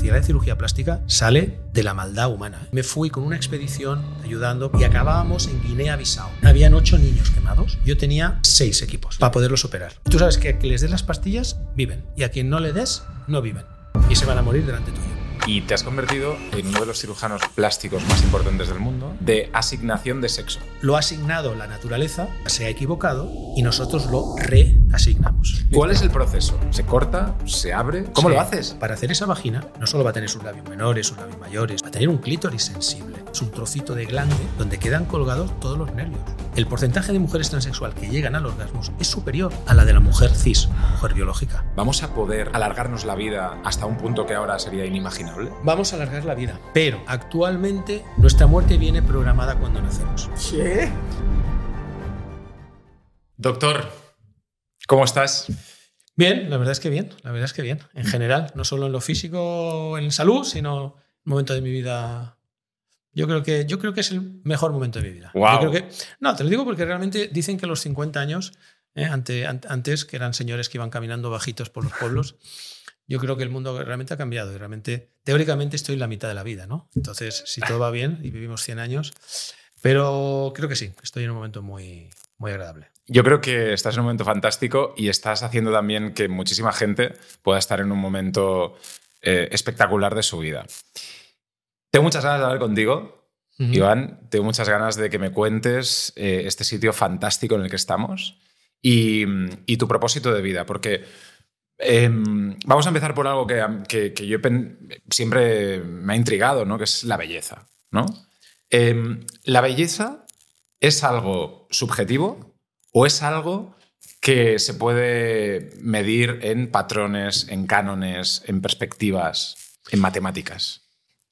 especialidad de cirugía plástica sale de la maldad humana. Me fui con una expedición ayudando y acabábamos en Guinea-Bissau. Habían 8 niños quemados. Yo tenía 6 equipos para poderlos operar. Tú sabes que a quien les des las pastillas, viven. Y a quien no le des, no viven. Y se van a morir delante tuyo. Y te has convertido en uno de los cirujanos plásticos más importantes del mundo de asignación de sexo. Lo ha asignado la naturaleza, se ha equivocado y nosotros lo reasignamos. ¿Cuál es el proceso? ¿Se corta? ¿Se abre? ¿Cómo lo haces? Para hacer esa vagina no solo va a tener sus labios menores, sus labios mayores, va a tener un clítoris sensible. Es un trocito de glande donde quedan colgados todos los nervios. El porcentaje de mujeres transexual que llegan al orgasmo es superior a la de la mujer cis, mujer biológica. ¿Vamos a poder alargarnos la vida hasta un punto que ahora sería inimaginable? Vamos a alargar la vida, pero actualmente nuestra muerte viene programada cuando nacemos. ¿Qué? Doctor, ¿cómo estás? Bien, la verdad es que bien, En general, no solo en lo físico, en salud, sino en un momento de mi vida. Yo creo que es el mejor momento de mi vida. Wow. Yo creo que, no, te lo digo porque realmente dicen que los 50 años, antes que eran señores que iban caminando bajitos por los pueblos, yo creo que el mundo realmente ha cambiado y realmente, teóricamente, estoy en la mitad de la vida, ¿no? Entonces, si todo va bien y vivimos 100 años, pero creo que sí, estoy en un momento muy, muy agradable. Yo creo que estás en un momento fantástico y estás haciendo también que muchísima gente pueda estar en un momento espectacular de su vida. Tengo muchas ganas de hablar contigo, Iván. Tengo muchas ganas de que me cuentes este sitio fantástico en el que estamos y tu propósito de vida, porque vamos a empezar por algo que yo siempre me ha intrigado, ¿no? Que es la belleza, ¿no? ¿La belleza es algo subjetivo o es algo que se puede medir en patrones, en cánones, en perspectivas, en matemáticas?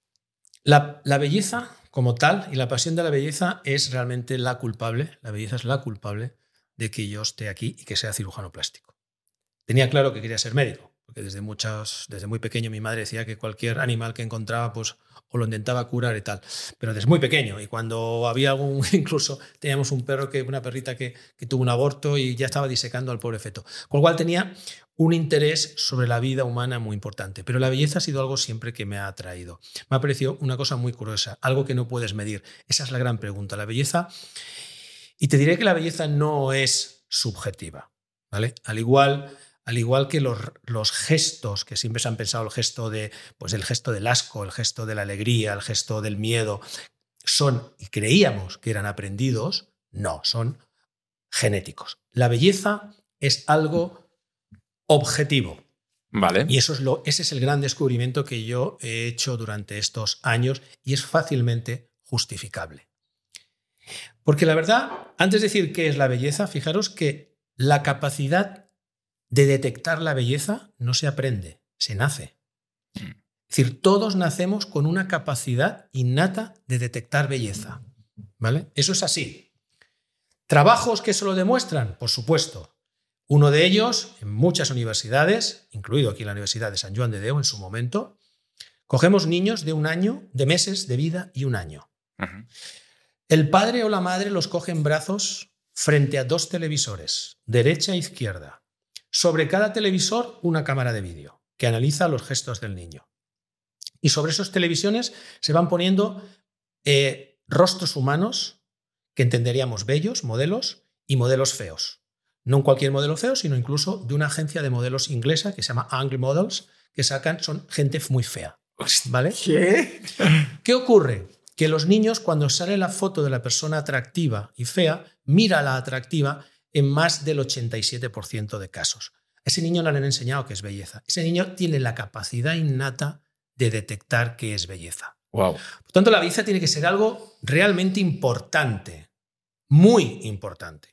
La belleza como tal y la pasión de la belleza es realmente la culpable. La belleza es la culpable de que yo esté aquí y que sea cirujano plástico. Tenía claro que quería ser médico, porque desde muy pequeño mi madre decía que cualquier animal que encontraba pues, o lo intentaba curar y tal, pero desde muy pequeño. Y cuando había incluso teníamos un perro, una perrita que tuvo un aborto y ya estaba disecando al pobre feto. Con lo cual tenía un interés sobre la vida humana muy importante. Pero la belleza ha sido algo siempre que me ha atraído. Me ha parecido una cosa muy curiosa, algo que no puedes medir. Esa es la gran pregunta. La belleza, y te diré que la belleza no es subjetiva, ¿vale? Al igual que los gestos, que siempre se han pensado el gesto del asco, el gesto de la alegría, el gesto del miedo, y creíamos que eran aprendidos, no, son genéticos. La belleza es algo objetivo. Vale. Y ese es el gran descubrimiento que yo he hecho durante estos años y es fácilmente justificable. Porque la verdad, antes de decir qué es la belleza, fijaros que la capacidad de detectar la belleza no se aprende, se nace. Es decir, todos nacemos con una capacidad innata de detectar belleza, ¿vale? Eso es así. ¿Trabajos que eso lo demuestran? Por supuesto. Uno de ellos, en muchas universidades, incluido aquí la Universidad de San Juan de Déu en su momento, cogemos niños de 1 año, de meses de vida y 1 año. Uh-huh. El padre o la madre los coge en brazos frente a 2 televisores, derecha e izquierda. Sobre cada televisor, una cámara de vídeo que analiza los gestos del niño. Y sobre esas televisiones se van poniendo rostros humanos que entenderíamos bellos, modelos y modelos feos. No cualquier modelo feo, sino incluso de una agencia de modelos inglesa que se llama Angry Models, que son gente muy fea. ¿Vale? ¿Qué? ¿Qué ocurre? Que los niños, cuando sale la foto de la persona atractiva y fea, mira a la atractiva en más del 87% de casos. A ese niño no le han enseñado qué es belleza. Ese niño tiene la capacidad innata de detectar qué es belleza. Wow. Por tanto, la belleza tiene que ser algo realmente importante, muy importante.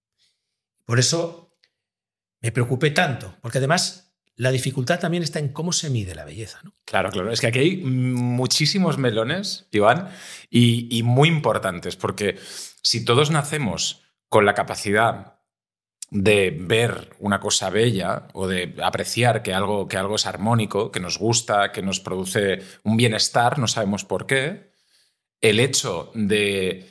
Por eso me preocupé tanto, porque además la dificultad también está en cómo se mide la belleza, ¿no? Claro, claro. Es que aquí hay muchísimos melones, Iván, y muy importantes, porque si todos nacemos con la capacidad de ver una cosa bella o de apreciar que algo es armónico, que nos gusta, que nos produce un bienestar, no sabemos por qué, el hecho de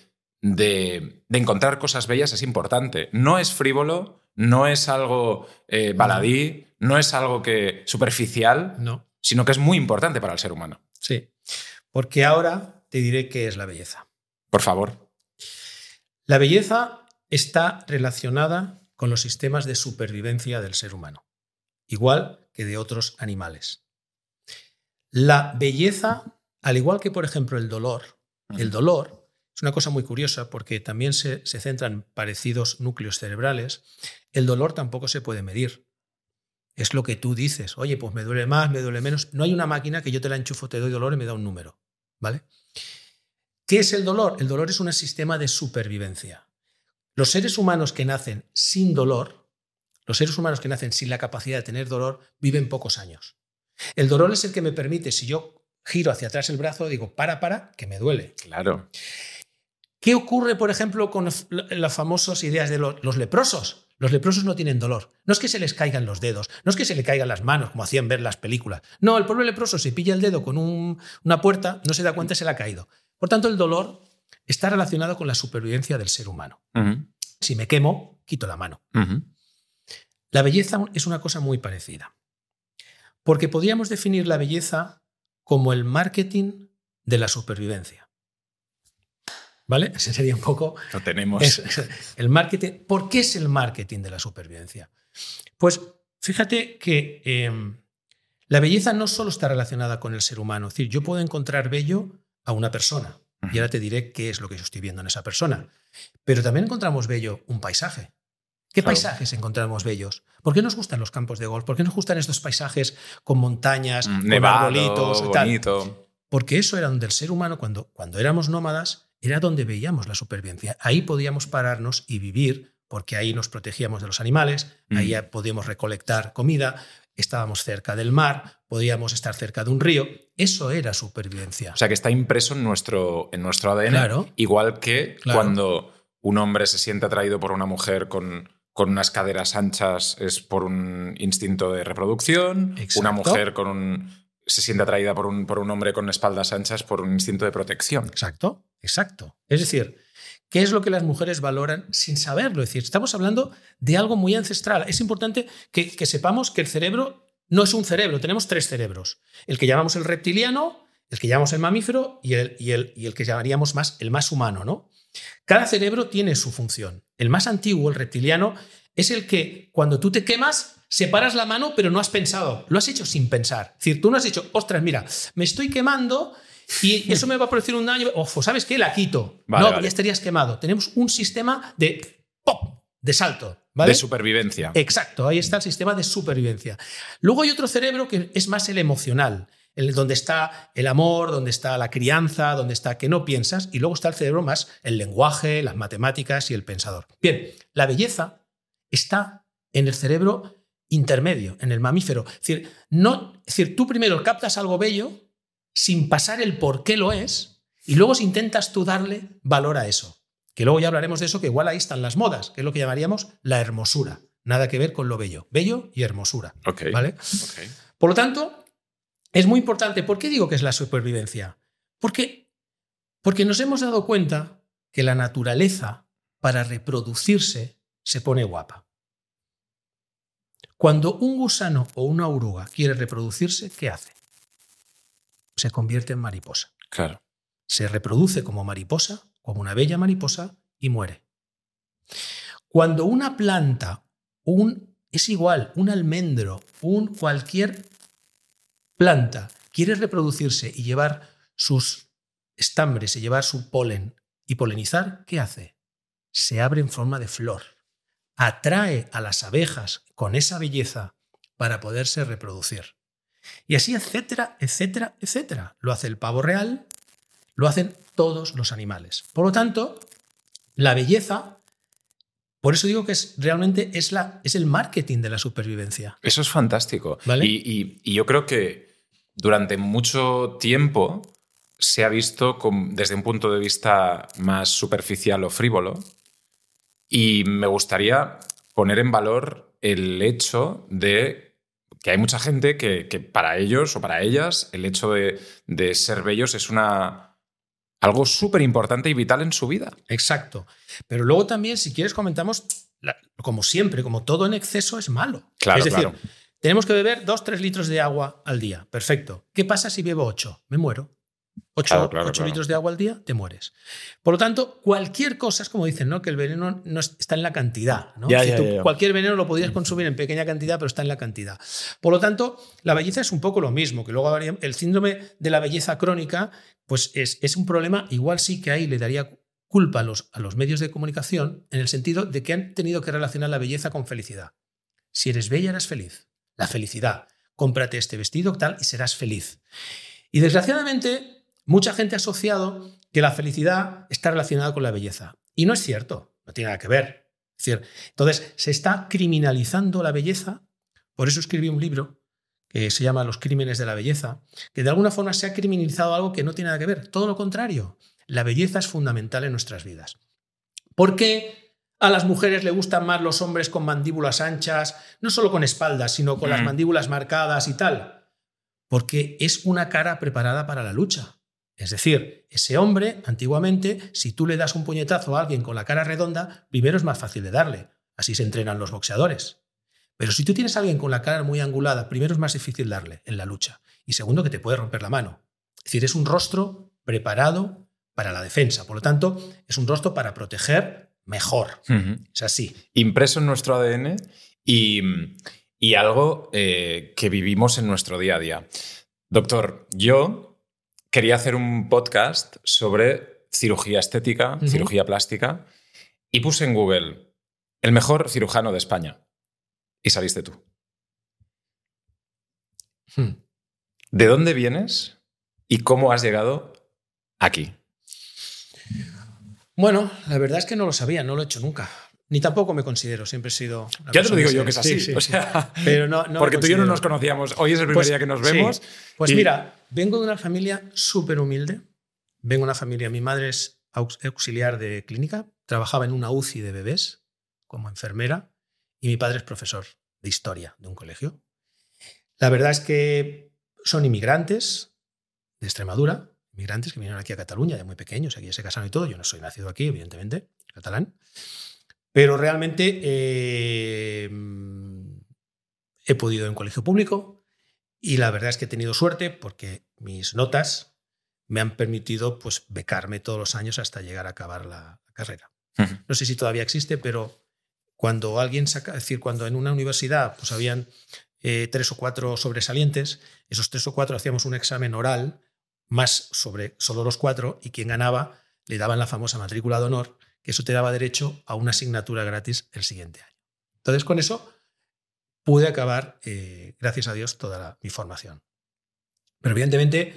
encontrar cosas bellas es importante. No es frívolo, no es algo baladí, no es algo superficial. No. sino que es muy importante para el ser humano. Sí, porque ahora te diré qué es la belleza. Por favor. La belleza está relacionada con los sistemas de supervivencia del ser humano, igual que de otros animales. La belleza, al igual que, por ejemplo, el dolor es una cosa muy curiosa porque también se centra en parecidos núcleos cerebrales. El dolor tampoco se puede medir. Es lo que tú dices. Oye, pues me duele más, me duele menos. No hay una máquina que yo te la enchufo, te doy dolor y me da un número. ¿Vale? ¿Qué es el dolor? El dolor es un sistema de supervivencia. Los seres humanos que nacen sin dolor, los seres humanos que nacen sin la capacidad de tener dolor, viven pocos años. El dolor es el que me permite, si yo giro hacia atrás el brazo, digo, para, que me duele. Claro. ¿Qué ocurre, por ejemplo, con las famosas ideas de los leprosos? Los leprosos no tienen dolor. No es que se les caigan los dedos, no es que se le caigan las manos, como hacían ver las películas. No, el pobre leproso se pilla el dedo con una puerta, no se da cuenta y se le ha caído. Por tanto, el dolor está relacionado con la supervivencia del ser humano. Uh-huh. Si me quemo, quito la mano. Uh-huh. La belleza es una cosa muy parecida. Porque podríamos definir la belleza como el marketing de la supervivencia. ¿Vale? Ese sería un poco... Lo tenemos. El marketing. ¿Por qué es el marketing de la supervivencia? Pues fíjate que la belleza no solo está relacionada con el ser humano. Es decir, yo puedo encontrar bello a una persona y ahora te diré qué es lo que yo estoy viendo en esa persona. Pero también encontramos bello un paisaje. ¿Qué paisajes encontramos bellos? ¿Por qué nos gustan los campos de golf? ¿Por qué nos gustan estos paisajes con montañas, nevado, con arbolitos? Bonito. Porque eso era donde el ser humano, cuando éramos nómadas, era donde veíamos la supervivencia. Ahí podíamos pararnos y vivir, porque ahí nos protegíamos de los animales, ahí podíamos recolectar comida, estábamos cerca del mar, podíamos estar cerca de un río. Eso era supervivencia. O sea, que está impreso en nuestro ADN, claro, igual que cuando un hombre se siente atraído por una mujer con unas caderas anchas es por un instinto de reproducción. Exacto. Una mujer se siente atraída por un hombre con espaldas anchas por un instinto de protección. Exacto. Es decir, ¿qué es lo que las mujeres valoran sin saberlo? Es decir, estamos hablando de algo muy ancestral. Es importante que sepamos que el cerebro no es un cerebro, tenemos 3 cerebros. El que llamamos el reptiliano, el que llamamos el mamífero y el que llamaríamos el más humano, ¿no? Cada cerebro tiene su función. El más antiguo, el reptiliano, es el que cuando tú te quemas, separas la mano, pero no has pensado. Lo has hecho sin pensar. Es decir, tú no has dicho, ostras, mira, me estoy quemando y eso me va a producir un daño. Ojo, ¿sabes qué? La quito. Ya estarías quemado. Tenemos un sistema de ¡pop! De salto. ¿Vale? De supervivencia. Exacto, ahí está el sistema de supervivencia. Luego hay otro cerebro que es más el emocional, donde está el amor, donde está la crianza, donde está que no piensas, y luego está el cerebro más el lenguaje, las matemáticas y el pensador. Bien, la belleza está en el cerebro intermedio, en el mamífero. Es decir, tú primero captas algo bello sin pasar el por qué lo es y luego intentas tú darle valor a eso. Que luego ya hablaremos de eso, que igual ahí están las modas, que es lo que llamaríamos la hermosura. Nada que ver con lo bello. Bello y hermosura. Okay. ¿Vale? Okay. Por lo tanto, es muy importante. ¿Por qué digo que es la supervivencia? Porque nos hemos dado cuenta que la naturaleza, para reproducirse, se pone guapa. Cuando un gusano o una oruga quiere reproducirse, ¿qué hace? Se convierte en mariposa. Claro. Se reproduce como mariposa, como una bella mariposa, y muere. Cuando una planta, es igual, un almendro, cualquier planta quiere reproducirse y llevar sus estambres y llevar su polen y polinizar, ¿qué hace? Se abre en forma de flor. Atrae a las abejas con esa belleza para poderse reproducir. Y así, etcétera, etcétera, etcétera. Lo hace el pavo real, lo hacen todos los animales. Por lo tanto, la belleza, por eso digo que realmente es el marketing de la supervivencia. Eso es fantástico. ¿Vale? Y yo creo que durante mucho tiempo se ha visto desde un punto de vista más superficial o frívolo, y me gustaría poner en valor el hecho de que hay mucha gente que para ellos o para ellas el hecho de ser bellos es algo súper importante y vital en su vida. Exacto. Pero luego también, si quieres, comentamos, como siempre, como todo en exceso es malo. Claro, es decir, claro. tenemos que beber 2-3 litros de agua al día. Perfecto. ¿Qué pasa si bebo 8? Me muero. 8 litros de agua al día, te mueres. Por lo tanto, cualquier cosa, es como dicen, ¿no? Que el veneno no está en la cantidad. ¿No? Cualquier veneno lo podrías consumir en pequeña cantidad, pero está en la cantidad. Por lo tanto, la belleza es un poco lo mismo, que luego habría el síndrome de la belleza crónica, pues es un problema, igual sí que ahí le daría culpa a los medios de comunicación, en el sentido de que han tenido que relacionar la belleza con felicidad. Si eres bella, eres feliz. La felicidad. Cómprate este vestido tal y serás feliz. Y desgraciadamente, mucha gente ha asociado que la felicidad está relacionada con la belleza. Y no es cierto, no tiene nada que ver. Es decir, entonces, se está criminalizando la belleza. Por eso escribí un libro que se llama Los crímenes de la belleza, que de alguna forma se ha criminalizado algo que no tiene nada que ver. Todo lo contrario. La belleza es fundamental en nuestras vidas. ¿Por qué a las mujeres le gustan más los hombres con mandíbulas anchas, no solo con espaldas, sino con las mandíbulas marcadas y tal? Porque es una cara preparada para la lucha. Es decir, ese hombre, antiguamente, si tú le das un puñetazo a alguien con la cara redonda, primero es más fácil de darle. Así se entrenan los boxeadores. Pero si tú tienes a alguien con la cara muy angulada, primero es más difícil darle en la lucha. Y segundo, que te puede romper la mano. Es decir, es un rostro preparado para la defensa. Por lo tanto, es un rostro para proteger mejor. Es así. Impreso en nuestro ADN y algo que vivimos en nuestro día a día. Doctor, yo quería hacer un podcast sobre cirugía estética, cirugía plástica, y puse en Google el mejor cirujano de España. Y saliste tú. ¿De dónde vienes y cómo has llegado aquí? Bueno, la verdad es que no lo sabía, no lo he hecho nunca. Ni tampoco me considero, siempre he sido... Ya te lo digo yo que es así. Sí. O sea, pero no porque tú y yo no nos conocíamos. Hoy es el primer día que nos vemos. Sí. Pues mira, vengo de una familia súper humilde. Vengo de una familia... Mi madre es auxiliar de clínica, trabajaba en una UCI de bebés como enfermera, y mi padre es profesor de historia de un colegio. La verdad es que son inmigrantes de Extremadura, inmigrantes que vinieron aquí a Cataluña de muy pequeños, aquí ya se casaron y todo. Yo no soy nacido aquí, evidentemente, catalán. Pero realmente he podido ir a un colegio público y la verdad es que he tenido suerte porque mis notas me han permitido pues, becarme todos los años hasta llegar a acabar la carrera. No sé si todavía existe, pero cuando alguien saca, es decir, cuando en una universidad pues, habían 3 o 4 sobresalientes, esos 3 o 4 hacíamos un examen oral más sobre solo los 4 y quien ganaba le daban la famosa matrícula de honor, que eso te daba derecho a una asignatura gratis el siguiente año. Entonces, con eso pude acabar, gracias a Dios, toda mi formación. Pero evidentemente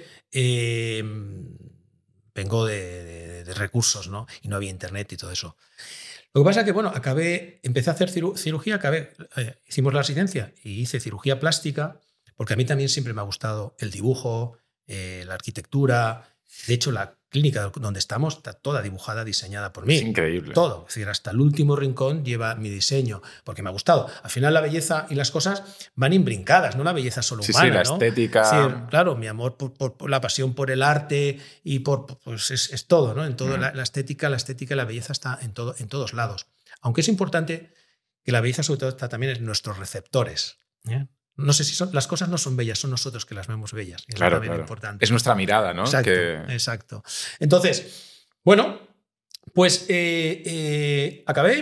vengo de recursos, ¿no? Y no había internet y todo eso. Lo que pasa es que, bueno, empecé a hacer cirugía, hicimos la residencia y hice cirugía plástica, porque a mí también siempre me ha gustado el dibujo, la arquitectura. De hecho, la clínica donde estamos está toda dibujada, diseñada por mí. Es increíble. Todo. Es decir, hasta el último rincón lleva mi diseño, porque me ha gustado. Al final la belleza y las cosas van imbrincadas, no la belleza solo humana. Sí, la ¿no? estética. Sí, claro, mi amor por la pasión por el arte y pues es todo, ¿no? En todo, la estética y la belleza está en todos lados. Aunque es importante que la belleza sobre todo está también en nuestros receptores. No sé si las cosas no son bellas, son nosotros que las vemos bellas. Es claro. importante. Es nuestra mirada, ¿no? Exacto. Entonces, bueno, pues acabé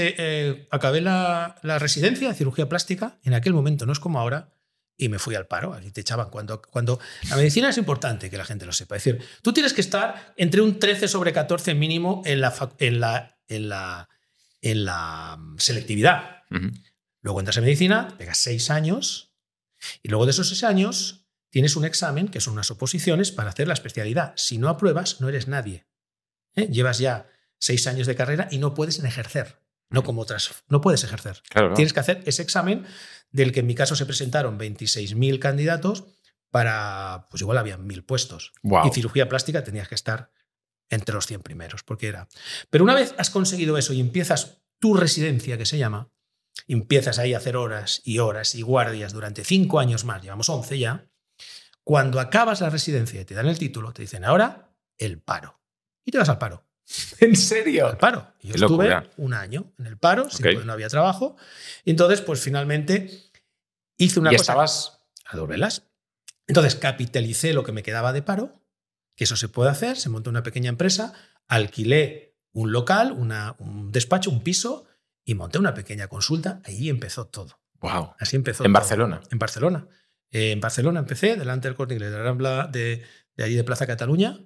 la residencia de cirugía plástica. En aquel momento, no es como ahora, y me fui al paro. Así te echaban cuando la medicina es importante que la gente lo sepa. Es decir, tú tienes que estar entre un 13/14 mínimo en la selectividad. Luego entras en medicina, te pegas 6 años y luego de esos 6 años tienes un examen, que son unas oposiciones, para hacer la especialidad. Si no apruebas, no eres nadie. Llevas ya 6 años de carrera y no puedes ejercer. No como otras. No puedes ejercer. Claro. Tienes que hacer ese examen del que en mi caso se presentaron 26.000 candidatos para, pues igual había 1.000 puestos. Wow. Y cirugía plástica tenías que estar entre los 100 primeros, porque era. Pero una vez has conseguido eso y empiezas tu residencia, que se llama, empiezas ahí a hacer horas y guardias durante 5 años más, llevamos 11 ya. Cuando acabas la residencia y te dan el título, te dicen ahora el paro. Y te vas al paro. ¿En serio? Al paro. Y yo estuve un año en el paro, no había trabajo. Y entonces, pues finalmente Hice una ¿Y cosa estabas? a dos velas. Entonces capitalicé lo que me quedaba de paro, que eso se puede hacer, se montó una pequeña empresa, alquilé un local, un despacho, un piso y monté una pequeña consulta. Ahí empezó todo. Wow. Así empezó ¿En todo. Barcelona? En Barcelona. En Barcelona empecé, delante del Corte Inglés, de Rambla, de allí de Plaza Cataluña,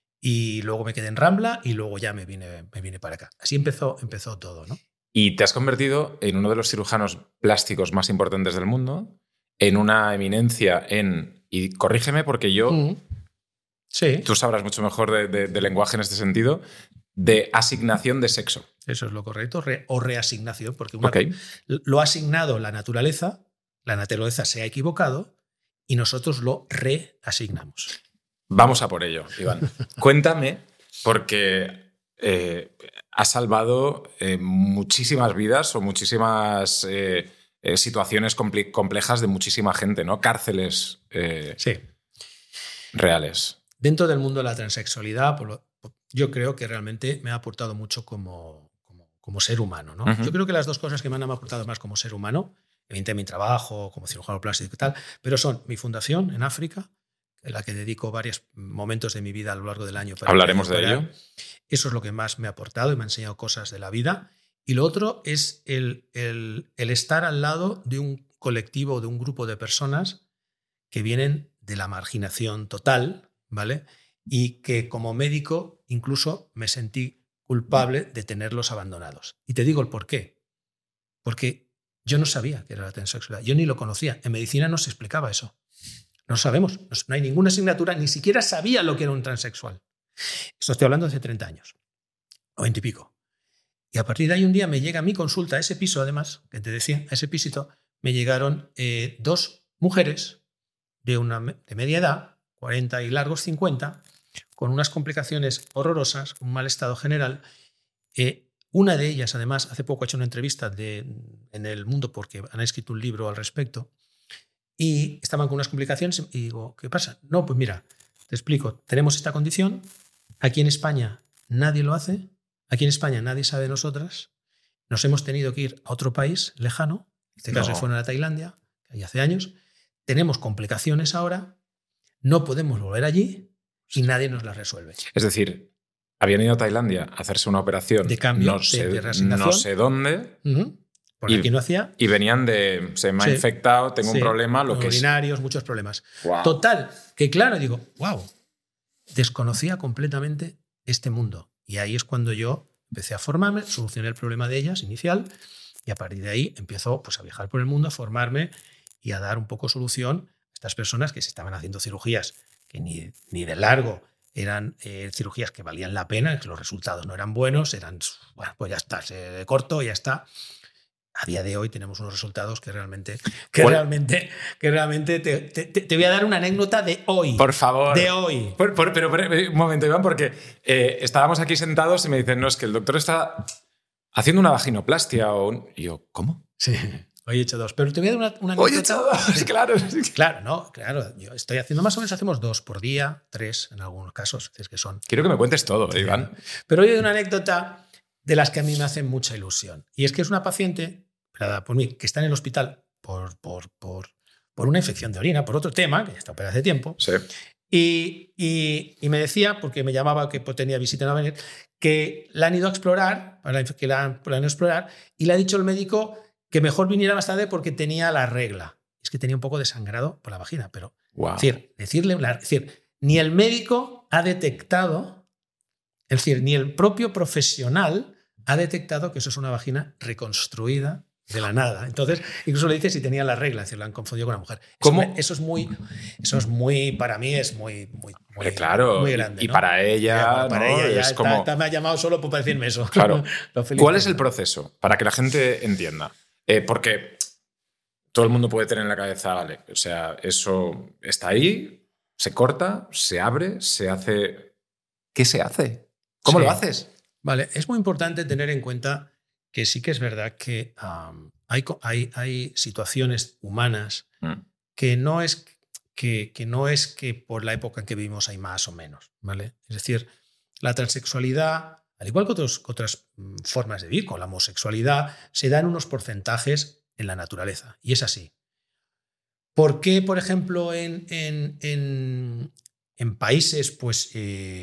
y luego me quedé en Rambla y luego ya me vine para acá. Así empezó todo, ¿no? Y te has convertido en uno de los cirujanos plásticos más importantes del mundo, en una eminencia en... Y corrígeme porque yo... Sí. Tú sabrás mucho mejor de lenguaje en este sentido, de asignación de sexo. Eso es lo correcto, o reasignación, porque Okay. lo ha asignado la naturaleza se ha equivocado y nosotros lo reasignamos. Vamos a por ello, Iván. Cuéntame, porque has salvado muchísimas vidas o muchísimas situaciones complejas de muchísima gente, ¿no? Cárceles Sí. reales. Dentro del mundo de la transexualidad, yo creo que realmente me ha aportado mucho como ser humano, ¿no? Uh-huh. Yo creo que las dos cosas que me han aportado más como ser humano, evidentemente mi trabajo como cirujano plástico y tal, pero son mi fundación en África, en la que dedico varios momentos de mi vida a lo largo del año. Hablaremos de ello. Eso es lo que más me ha aportado y me ha enseñado cosas de la vida. Y lo otro es el estar al lado de un colectivo, de un grupo de personas que vienen de la marginación total, ¿vale? Y que como médico incluso me sentí culpable de tenerlos abandonados. Y te digo el por qué. Porque yo no sabía que era la transexualidad. Yo ni lo conocía. En medicina no se explicaba eso. No sabemos. No hay ninguna asignatura. Ni siquiera sabía lo que era un transexual. Esto estoy hablando de hace 30 años. O 20 y pico. Y a partir de ahí un día me llega a mi consulta, a ese piso además, que te decía, a ese pisito, me llegaron 2 mujeres de media edad, 40 y largos 50, con unas complicaciones horrorosas, un mal estado general. Una de ellas, además, hace poco ha hecho una entrevista en El Mundo porque han escrito un libro al respecto y estaban con unas complicaciones y digo, ¿qué pasa? No, pues mira, te explico, tenemos esta condición, aquí en España nadie lo hace, aquí en España nadie sabe de nosotras, nos hemos tenido que ir a otro país lejano, en este caso fueron a Tailandia, que hace años, tenemos complicaciones ahora, no podemos volver allí y nadie nos las resuelve. Es decir, habían ido a Tailandia a hacerse una operación de cambio, de reasignación. No sé dónde. Porque aquí no hacía. Y venían de, se me ha infectado, tengo un problema, lo que es. Urinarios, muchos problemas. Wow. Total, que claro, digo, wow, desconocía completamente este mundo. Y ahí es cuando yo empecé a formarme, solucioné el problema de ellas inicial y a partir de ahí empiezo pues, a viajar por el mundo, a formarme y a dar un poco solución a estas personas que se estaban haciendo cirugías que ni de largo eran cirugías que valían la pena, que los resultados no eran buenos, eran, bueno, pues ya está, se cortó, ya está. A día de hoy tenemos unos resultados que realmente te voy a dar una anécdota de hoy. Por favor. De hoy. Pero un momento, Iván, porque estábamos aquí sentados y me dicen, no, es que el doctor está haciendo una vaginoplastia y yo, ¿cómo? Sí. Hoy he hecho 2, pero te voy a dar una anécdota. Hoy he hecho 2, claro. Claro. Yo estoy haciendo más o menos, hacemos 2 por día, 3 en algunos casos. Es que son. Quiero que me cuentes todo, Iván. Pero hoy hay una anécdota de las que a mí me hacen mucha ilusión. Y es que es una paciente, por mí, que está en el hospital por una infección de orina, por otro tema, que ya está operada hace tiempo. Sí. Y me decía, porque me llamaba que tenía visita en venir, que la han ido a explorar, y le ha dicho el médico que mejor viniera más tarde porque tenía la regla. Es que tenía un poco de sangrado por la vagina, pero wow. decir, ni el médico ha detectado, es decir, ni el propio profesional ha detectado que eso es una vagina reconstruida de la nada. Entonces, incluso le dice si tenía la regla, es decir, la han confundido con una mujer. ¿Cómo? Eso es muy, para mí es muy claro, muy grande. Y ¿no? para ella, para ¿no? ella ya es como... me ha llamado solo para decirme eso. Claro. ¿Cuál es el proceso? Para que la gente entienda. Porque todo el mundo puede tener en la cabeza, vale, o sea, eso está ahí, se corta, se abre, se hace... ¿Qué se hace? ¿Cómo lo haces? Vale, es muy importante tener en cuenta que sí que es verdad que hay situaciones humanas que no es que por la época en que vivimos hay más o menos, ¿vale? Es decir, la transexualidad, al igual que otras formas de vivir, con la homosexualidad, se dan unos porcentajes en la naturaleza. Y es así. ¿Por qué, por ejemplo, en países pues,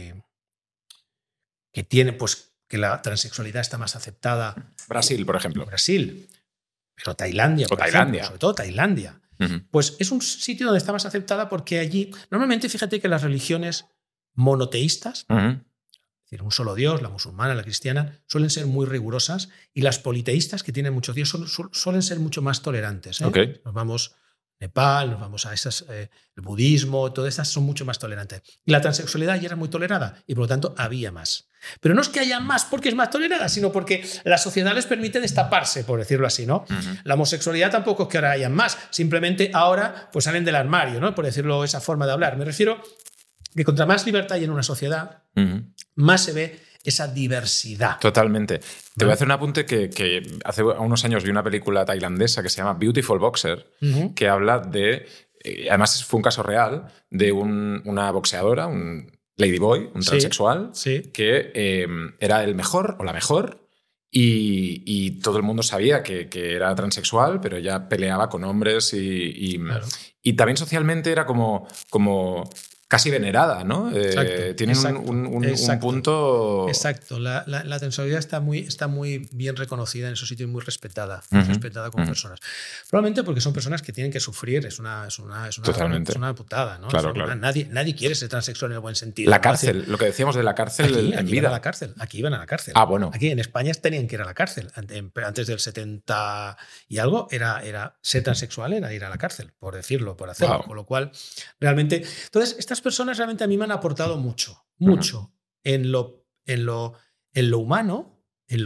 que tiene, pues, que la transexualidad está más aceptada? Brasil, por ejemplo. Brasil, pero Tailandia, por ejemplo, sobre todo Tailandia. Pues es un sitio donde está más aceptada porque allí, normalmente, fíjate que las religiones monoteístas, es decir, un solo Dios, la musulmana, la cristiana, suelen ser muy rigurosas, y las politeístas, que tienen muchos dioses, suelen ser mucho más tolerantes. Okay. Nos vamos a Nepal, nos vamos a esas, el budismo, todas estas son mucho más tolerantes. Y la transexualidad ya era muy tolerada y por lo tanto había más. Pero no es que haya más porque es más tolerada, sino porque la sociedad les permite destaparse, por decirlo así, ¿no? La homosexualidad tampoco es que ahora hayan más, simplemente ahora pues salen del armario, ¿no? Por decirlo esa forma de hablar. Me refiero que contra más libertad hay en una sociedad, más se ve esa diversidad. Totalmente. Te voy a hacer un apunte que hace unos años vi una película tailandesa que se llama Beautiful Boxer, que habla de, además fue un caso real, de una boxeadora, un ladyboy, un transexual, que era el mejor o la mejor, y todo el mundo sabía que era transexual, pero ella peleaba con hombres y también socialmente era como casi venerada, ¿no? Tienen un punto... Exacto. La transexualidad está muy bien reconocida en esos sitios, muy respetada, respetada como personas. Probablemente porque son personas que tienen que sufrir, es una putada, ¿no? Claro, claro. Nadie quiere ser transexual en el buen sentido. La cárcel, lo que decíamos de la cárcel en vida. Aquí iban a la cárcel. Ah, bueno. Aquí en España tenían que ir a la cárcel. Antes del 70 y algo, era ser transexual era ir a la cárcel, por decirlo, por hacerlo. Wow. Con lo cual, realmente... Entonces, estas personas realmente a mí me han aportado mucho en lo humano,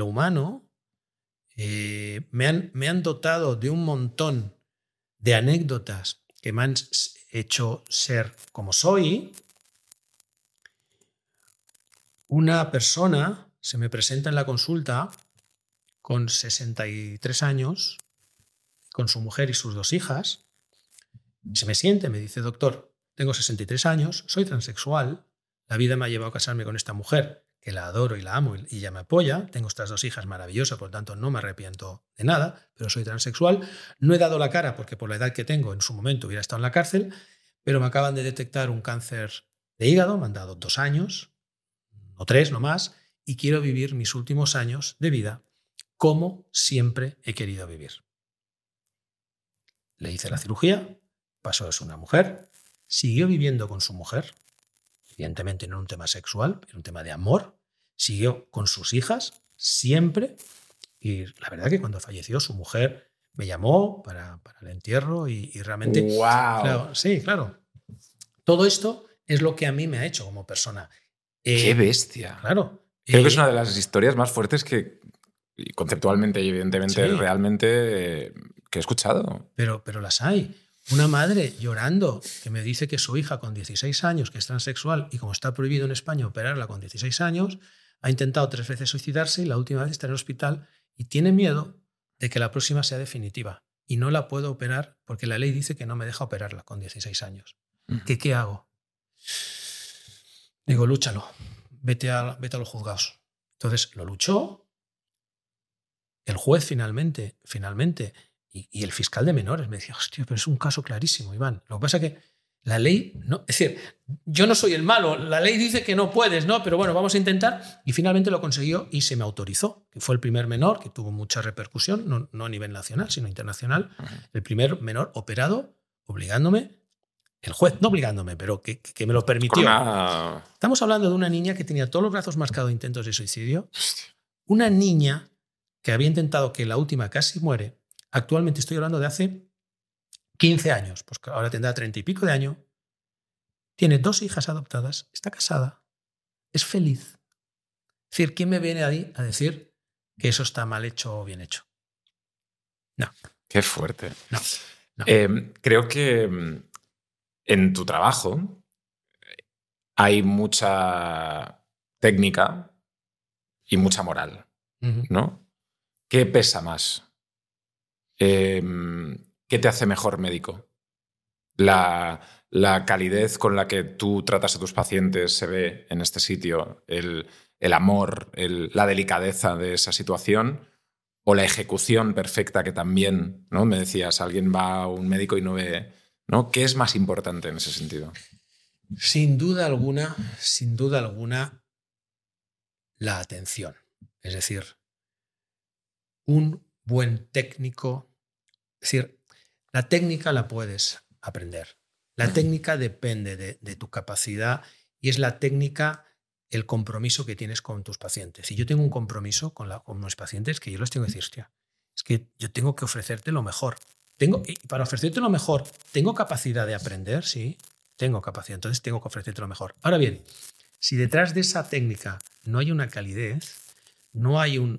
me han dotado de un montón de anécdotas que me han hecho ser como soy. Una persona se me presenta en la consulta con 63 años, con su mujer y sus 2 hijas, se me siente, me dice: doctor, tengo 63 años, soy transexual, la vida me ha llevado a casarme con esta mujer, que la adoro y la amo y ella me apoya, tengo estas 2 hijas maravillosas, por lo tanto no me arrepiento de nada, pero soy transexual, no he dado la cara porque por la edad que tengo en su momento hubiera estado en la cárcel, pero me acaban de detectar un cáncer de hígado, me han dado 2 años, o 3 no más, y quiero vivir mis últimos años de vida como siempre he querido vivir. Le hice la cirugía, pasó a ser una mujer, siguió viviendo con su mujer, evidentemente no era un tema sexual, era un tema de amor, siguió con sus hijas siempre, y la verdad que cuando falleció su mujer me llamó para el entierro y realmente... ¡Wow! Claro, sí, claro. Todo esto es lo que a mí me ha hecho como persona. ¡Qué bestia! Claro. Creo que es una de las historias más fuertes que conceptualmente y evidentemente realmente que he escuchado. Pero las hay. Una madre llorando que me dice que su hija con 16 años, que es transexual y como está prohibido en España operarla con 16 años, ha intentado 3 veces suicidarse y la última vez está en el hospital y tiene miedo de que la próxima sea definitiva y no la puedo operar porque la ley dice que no me deja operarla con 16 años. ¿Qué hago? Digo, lúchalo, vete a los juzgados. Entonces lo luchó. El juez finalmente y el fiscal de menores me decía: hostia, pero es un caso clarísimo, Iván. Lo que pasa es que la ley, no, es decir, yo no soy el malo, la ley dice que no puedes, ¿no? Pero bueno, vamos a intentar. Y finalmente lo consiguió y se me autorizó, que fue el primer menor que tuvo mucha repercusión, no a nivel nacional, sino internacional. El primer menor operado, obligándome, el juez, no obligándome, pero que me lo permitió. Estamos hablando de una niña que tenía todos los brazos marcados de intentos de suicidio. Hostia. Una niña que había intentado, que la última casi muere. Actualmente estoy hablando de hace 15 años, pues ahora tendrá 30 y pico de años. Tiene 2 hijas adoptadas, está casada, es feliz. Es decir, ¿quién me viene ahí a decir que eso está mal hecho o bien hecho? No. Qué fuerte. No. Creo que en tu trabajo hay mucha técnica y mucha moral, ¿no? ¿Qué pesa más? ¿Qué te hace mejor médico? La calidez con la que tú tratas a tus pacientes se ve en este sitio, el amor, la delicadeza de esa situación, o la ejecución perfecta que también, ¿no? Me decías, alguien va a un médico y no ve ¿no? ¿Qué es más importante en ese sentido? Sin duda alguna, la atención. Es decir, un buen técnico. Es decir, la técnica la puedes aprender. La técnica depende de tu capacidad y es la técnica el compromiso que tienes con tus pacientes. Si yo tengo un compromiso con mis pacientes, que yo les tengo que decir, hostia, es que yo tengo que ofrecerte lo mejor. Y para ofrecerte lo mejor, ¿tengo capacidad de aprender? Sí, tengo capacidad. Entonces tengo que ofrecerte lo mejor. Ahora bien, si detrás de esa técnica no hay una calidez, no hay una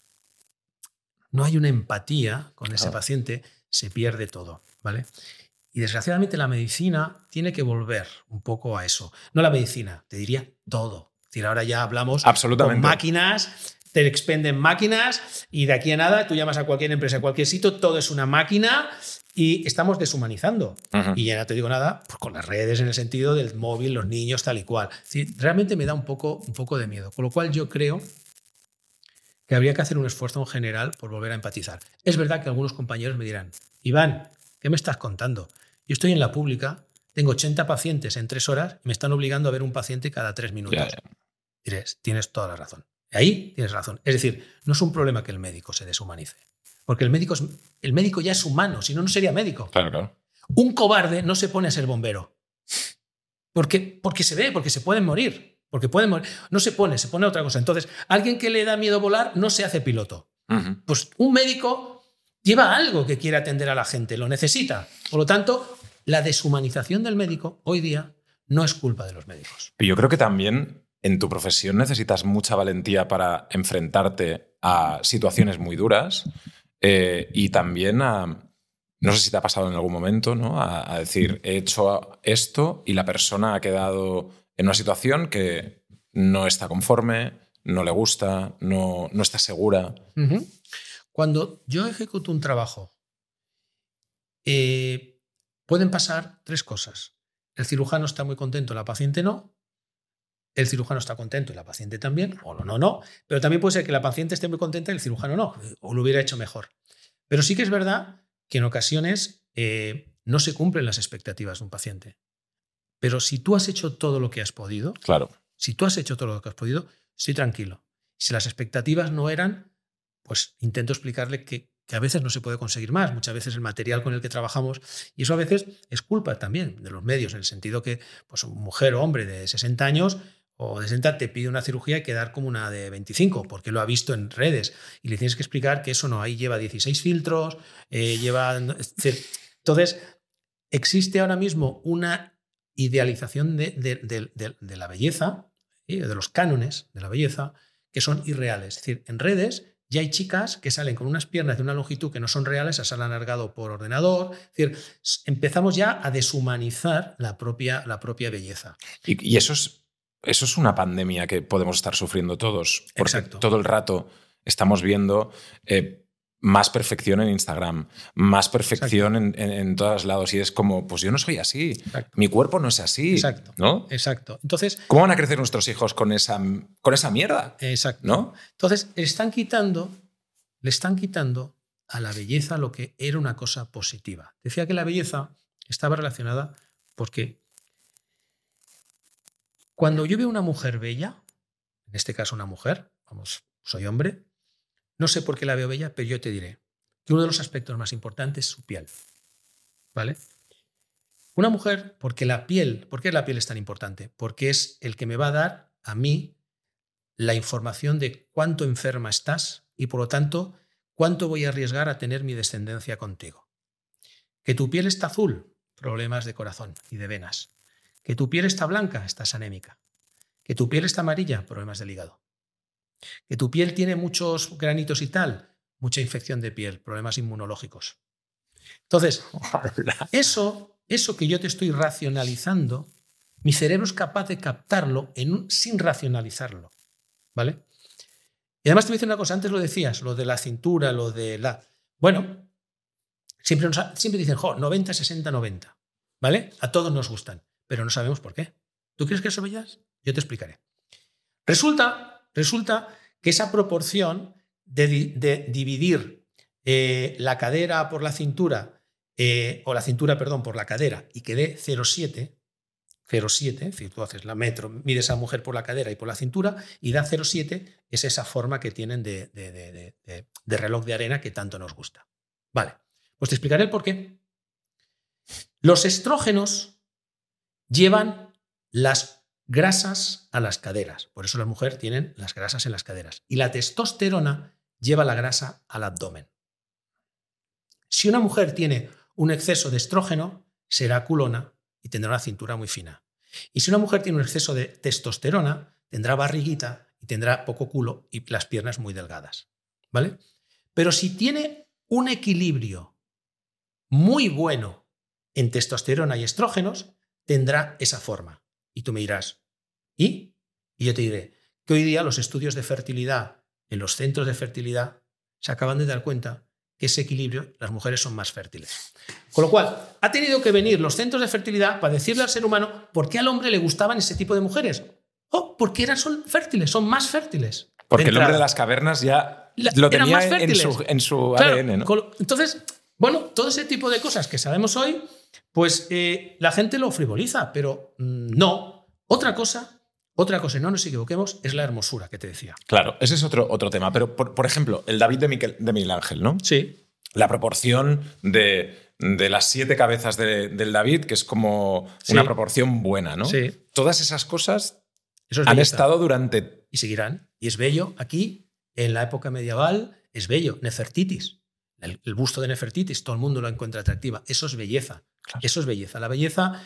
empatía con ese paciente, se pierde todo, ¿vale? Y desgraciadamente la medicina tiene que volver un poco a eso. No la medicina, te diría todo. Es decir, ahora ya hablamos con máquinas, te expenden máquinas y de aquí a nada tú llamas a cualquier empresa, a cualquier sitio, todo es una máquina y estamos deshumanizando. Y ya no te digo nada pues con las redes en el sentido del móvil, los niños, tal y cual. Es decir, realmente me da un poco de miedo. Con lo cual yo creo que habría que hacer un esfuerzo en general por volver a empatizar. Es verdad que algunos compañeros me dirán, Iván, ¿qué me estás contando? Yo estoy en la pública, tengo 80 pacientes en 3 horas y me están obligando a ver un paciente cada 3 minutos. Dirás, tienes toda la razón. Ahí tienes razón. Es decir, no es un problema que el médico se deshumanice. Porque el médico ya es humano, si no, no sería médico. Claro. Un cobarde no se pone a ser bombero. Porque se pueden morir. Porque pueden morir. No se pone a otra cosa. Entonces, alguien que le da miedo volar no se hace piloto. Pues un médico lleva algo que quiere atender a la gente, lo necesita. Por lo tanto, la deshumanización del médico hoy día no es culpa de los médicos. Pero yo creo que también en tu profesión necesitas mucha valentía para enfrentarte a situaciones muy duras y también no sé si te ha pasado en algún momento, ¿no? A decir, he hecho esto y la persona ha quedado en una situación que no está conforme, no le gusta, no está segura. Cuando yo ejecuto un trabajo, pueden pasar 3 cosas. El cirujano está muy contento, la paciente no. El cirujano está contento y la paciente también, o no. Pero también puede ser que la paciente esté muy contenta y el cirujano no, o lo hubiera hecho mejor. Pero sí que es verdad que en ocasiones no se cumplen las expectativas de un paciente. Pero si tú has hecho todo lo que has podido, estoy tranquilo. Si las expectativas no eran, pues intento explicarle que a veces no se puede conseguir más. Muchas veces el material con el que trabajamos, y eso a veces es culpa también de los medios, en el sentido que pues, una mujer o hombre de 60 años o de 60 te pide una cirugía y quedar como una de 25, porque lo ha visto en redes. Y le tienes que explicar que eso no, ahí lleva 16 filtros, Entonces, existe ahora mismo una idealización de la belleza, de los cánones de la belleza, que son irreales. Es decir, en redes ya hay chicas que salen con unas piernas de una longitud que no son reales, se han alargado por ordenador. Es decir, empezamos ya a deshumanizar la propia belleza. Y eso es una pandemia que podemos estar sufriendo todos. Porque Exacto. Todo el rato estamos viendo más perfección en Instagram, más perfección en todos lados. Y es como, pues yo no soy así. Exacto. Mi cuerpo no es así. Exacto. ¿No? Exacto. Entonces, ¿cómo van a crecer nuestros hijos con esa mierda? Exacto. ¿No? Entonces, le están quitando a la belleza lo que era una cosa positiva. Decía que la belleza estaba relacionada porque cuando yo veo una mujer bella, en este caso una mujer, soy hombre, no sé por qué la veo bella, pero yo te diré que uno de los aspectos más importantes es su piel. ¿Vale? Una mujer, ¿por qué la piel es tan importante? Porque es el que me va a dar a mí la información de cuánto enferma estás y, por lo tanto, cuánto voy a arriesgar a tener mi descendencia contigo. Que tu piel está azul, problemas de corazón y de venas. Que tu piel está blanca, estás anémica. Que tu piel está amarilla, problemas del hígado. Que tu piel tiene muchos granitos y tal, mucha infección de piel, problemas inmunológicos. Entonces, eso que yo te estoy racionalizando, mi cerebro es capaz de captarlo sin racionalizarlo. ¿Vale? Y además te voy a decir una cosa, antes lo decías, lo de la cintura, lo de la... Bueno, siempre dicen, 90, 60, 90. ¿Vale? A todos nos gustan, pero no sabemos por qué. ¿Tú crees que eso bellas? Yo te explicaré. Resulta que esa proporción de dividir la cadera por la cintura o la cintura, perdón, por la cadera y que dé 0,7, es decir, tú haces la metro, mides a la mujer por la cadera y por la cintura y da 0,7, es esa forma que tienen de reloj de arena que tanto nos gusta. Vale, pues te explicaré el por qué. Los estrógenos llevan las grasas a las caderas, por eso las mujeres tienen las grasas en las caderas, y la testosterona lleva la grasa al abdomen. Si una mujer tiene un exceso de estrógeno, será culona y tendrá una cintura muy fina. Y si una mujer tiene un exceso de testosterona, tendrá barriguita y tendrá poco culo y las piernas muy delgadas. ¿Vale? Pero si tiene un equilibrio muy bueno en testosterona y estrógenos, tendrá esa forma. Y tú me dirás, ¿y? Y yo te diré que hoy día los estudios de fertilidad en los centros de fertilidad se acaban de dar cuenta que ese equilibrio, las mujeres son más fértiles. Con lo cual, ha tenido que venir los centros de fertilidad para decirle al ser humano por qué al hombre le gustaban ese tipo de mujeres. Porque son fértiles, son más fértiles. Porque el hombre de las cavernas ya lo tenía en su ADN, ¿no? Entonces, bueno, todo ese tipo de cosas que sabemos hoy, pues la gente lo frivoliza, pero no. Otra cosa, no nos equivoquemos, es la hermosura que te decía. Claro, ese es otro tema. Pero, por ejemplo, el David de Miguel Ángel, ¿no? Sí. La proporción de las 7 cabezas del David, que es como una proporción buena, ¿no? Sí. Todas esas cosas han estado durante... Y seguirán. Y es bello aquí, en la época medieval, es bello. Nefertitis. El busto de Nefertitis, todo el mundo lo encuentra atractiva. Eso es belleza. Claro. Eso es belleza. La belleza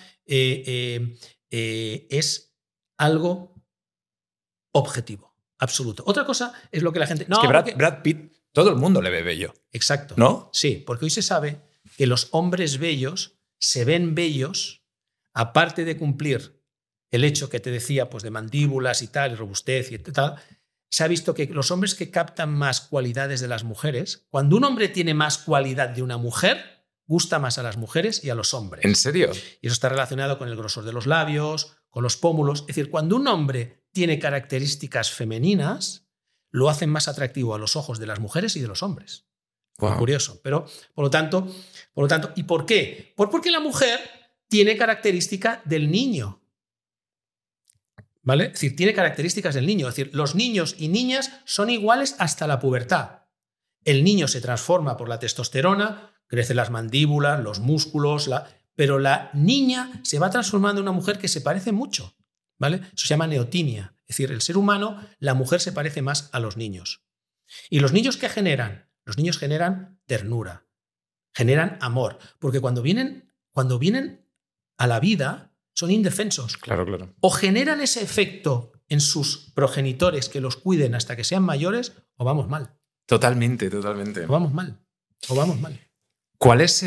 es algo objetivo, absoluto. Otra cosa es lo que la gente... No, es que Brad Pitt, todo el mundo le ve bello. Exacto. ¿No? Sí, porque hoy se sabe que los hombres bellos se ven bellos, aparte de cumplir el hecho que te decía, pues de mandíbulas y tal, y robustez y tal, se ha visto que los hombres que captan más cualidades de las mujeres, cuando un hombre tiene más cualidad de una mujer, gusta más a las mujeres y a los hombres. ¿En serio? Y eso está relacionado con el grosor de los labios, con los pómulos. Es decir, cuando un hombre tiene características femeninas, lo hacen más atractivo a los ojos de las mujeres y de los hombres. Wow. Muy curioso. Pero, por lo tanto, ¿y por qué? Porque la mujer tiene característica del niño. ¿Vale? Es decir, tiene características del niño. Es decir, los niños y niñas son iguales hasta la pubertad. El niño se transforma por la testosterona, crecen las mandíbulas, los músculos, pero la niña se va transformando en una mujer que se parece mucho. ¿Vale? Eso se llama neotinia. Es decir, el ser humano, la mujer se parece más a los niños. ¿Y los niños qué generan? Los niños generan ternura, generan amor. Porque cuando vienen a la vida, son indefensos. Claro, claro. O generan ese efecto en sus progenitores que los cuiden hasta que sean mayores, o vamos mal. Totalmente. O vamos mal. ¿Cuál es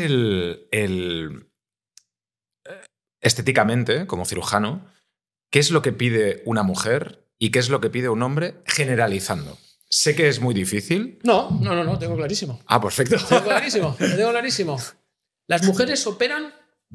estéticamente, como cirujano, qué es lo que pide una mujer y qué es lo que pide un hombre generalizando? Sé que es muy difícil. No, tengo clarísimo. Ah, perfecto. Tengo clarísimo. Las mujeres operan...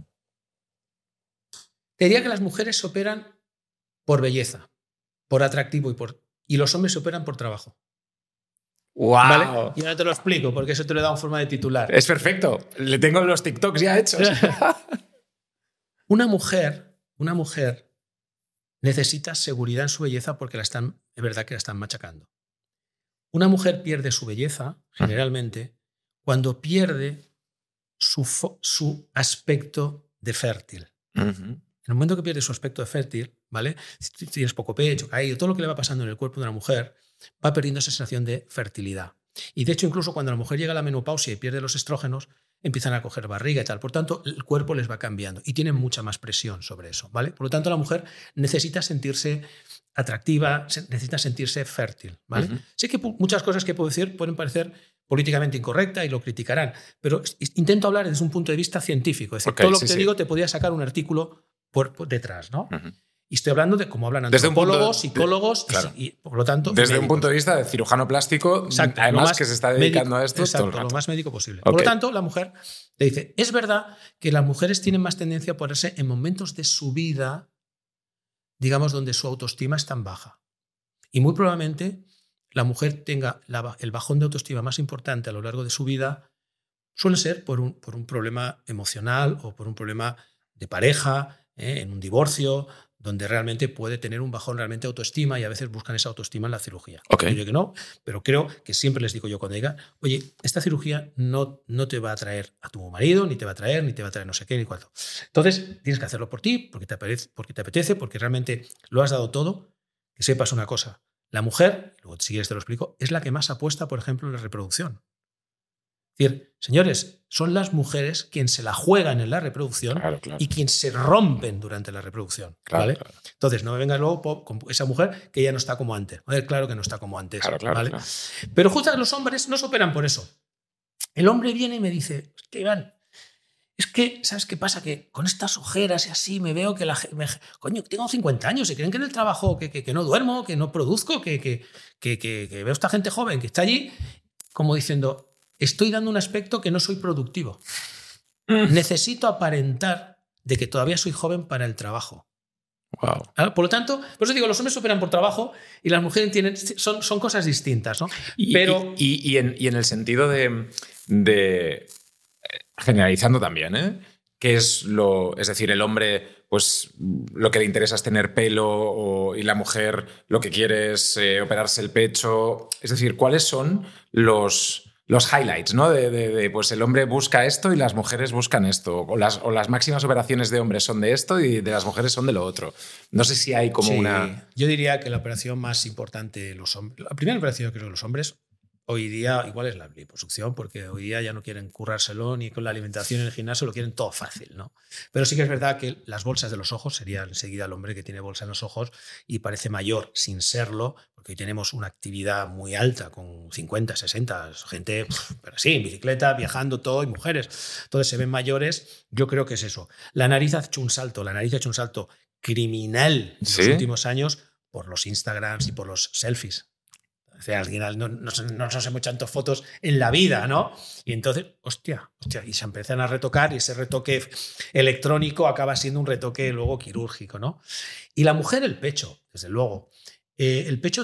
Te diría que las mujeres operan por belleza, por atractivo y los hombres operan por trabajo. ¡Wow! ¿Vale? Y ahora te lo explico, porque eso te lo he dado en forma de titular. Es perfecto. Le tengo los TikToks ya hechos. Una mujer necesita seguridad en su belleza porque es verdad que la están machacando. Una mujer pierde su belleza, generalmente, cuando pierde su aspecto de fértil. Uh-huh. En el momento que pierde su aspecto de fértil, ¿vale? Si tienes poco pecho, caído, todo lo que le va pasando en el cuerpo de una mujer va perdiendo esa sensación de fertilidad. Y de hecho, incluso cuando la mujer llega a la menopausia y pierde los estrógenos, empiezan a coger barriga y tal. Por tanto, el cuerpo les va cambiando y tienen mucha más presión sobre eso, ¿vale? Por lo tanto, la mujer necesita sentirse atractiva, necesita sentirse fértil, ¿vale? Uh-huh. Sé que muchas cosas que puedo decir pueden parecer políticamente incorrectas y lo criticarán, pero intento hablar desde un punto de vista científico. Es decir, todo lo que te digo te podría sacar un artículo por detrás, ¿no? Uh-huh. Y estoy hablando de cómo hablan antropólogos, psicólogos, claro. y por lo tanto... Desde médicos. un punto de vista de cirujano plástico, exacto, además que se está dedicando a esto exacto, todo el rato. Lo más médico posible. Okay. Por lo tanto, la mujer le dice, es verdad que las mujeres tienen más tendencia a ponerse en momentos de su vida, digamos, donde su autoestima es tan baja. Y muy probablemente la mujer tenga el bajón de autoestima más importante a lo largo de su vida suele ser por un problema emocional o por un problema de pareja, en un divorcio, donde realmente puede tener un bajón realmente de autoestima y a veces buscan esa autoestima en la cirugía. Okay. No digo que no, pero creo que siempre les digo yo cuando digan, oye, esta cirugía no te va a traer a tu marido, ni te va a traer no sé qué, ni cuánto. Entonces, tienes que hacerlo por ti, porque te apetece, porque realmente lo has dado todo. Que sepas una cosa, la mujer, luego si quieres te lo explico, es la que más apuesta, por ejemplo, en la reproducción. Es decir, señores, son las mujeres quienes se la juegan en la reproducción Claro. y quienes se rompen durante la reproducción. Claro, ¿vale? claro. Entonces, no me vengas luego con esa mujer que ya no está como antes. A ver, claro que no está como antes. Claro. ¿vale? Pero justo los hombres no se operan por eso. El hombre viene y me dice, Iván, es que, ¿sabes qué pasa? Que con estas ojeras y así me veo que coño, tengo 50 años y creen que en el trabajo que no duermo, que no produzco, que veo a esta gente joven que está allí como diciendo, estoy dando un aspecto que no soy productivo. Necesito aparentar de que todavía soy joven para el trabajo. Wow. Por lo tanto, por eso digo, los hombres operan por trabajo y las mujeres son cosas distintas, ¿no? Pero Y en el sentido de generalizando también, ¿eh? Que es decir, el hombre, pues lo que le interesa es tener pelo y la mujer lo que quiere es operarse el pecho. Es decir, ¿cuáles son los highlights, ¿no? Pues el hombre busca esto y las mujeres buscan esto. O las máximas operaciones de hombres son de esto y de las mujeres son de lo otro. No sé si hay como una... Yo diría que la operación más importante de los hombres, la primera operación que creo de los hombres, hoy día igual es la liposucción, porque hoy día ya no quieren currárselo ni con la alimentación en el gimnasio, lo quieren todo fácil, ¿no? Pero sí que es verdad que las bolsas de los ojos, sería enseguida el hombre que tiene bolsa en los ojos y parece mayor sin serlo, porque hoy tenemos una actividad muy alta con 50, 60, gente, pero sí, en bicicleta, viajando, todo, y mujeres. Entonces se ven mayores, yo creo que es eso. La nariz ha hecho un salto criminal en los últimos años por los Instagrams y por los selfies. O sea, al final no nos hemos hecho tantas fotos en la vida, ¿no? Y entonces, hostia, y se empiezan a retocar y ese retoque electrónico acaba siendo un retoque luego quirúrgico, ¿no? Y la mujer, el pecho, desde luego. El pecho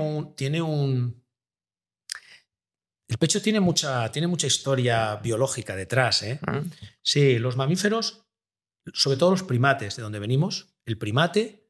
el pecho tiene mucha historia biológica detrás, ¿eh? Sí, los mamíferos, sobre todo los primates, de donde venimos, el primate,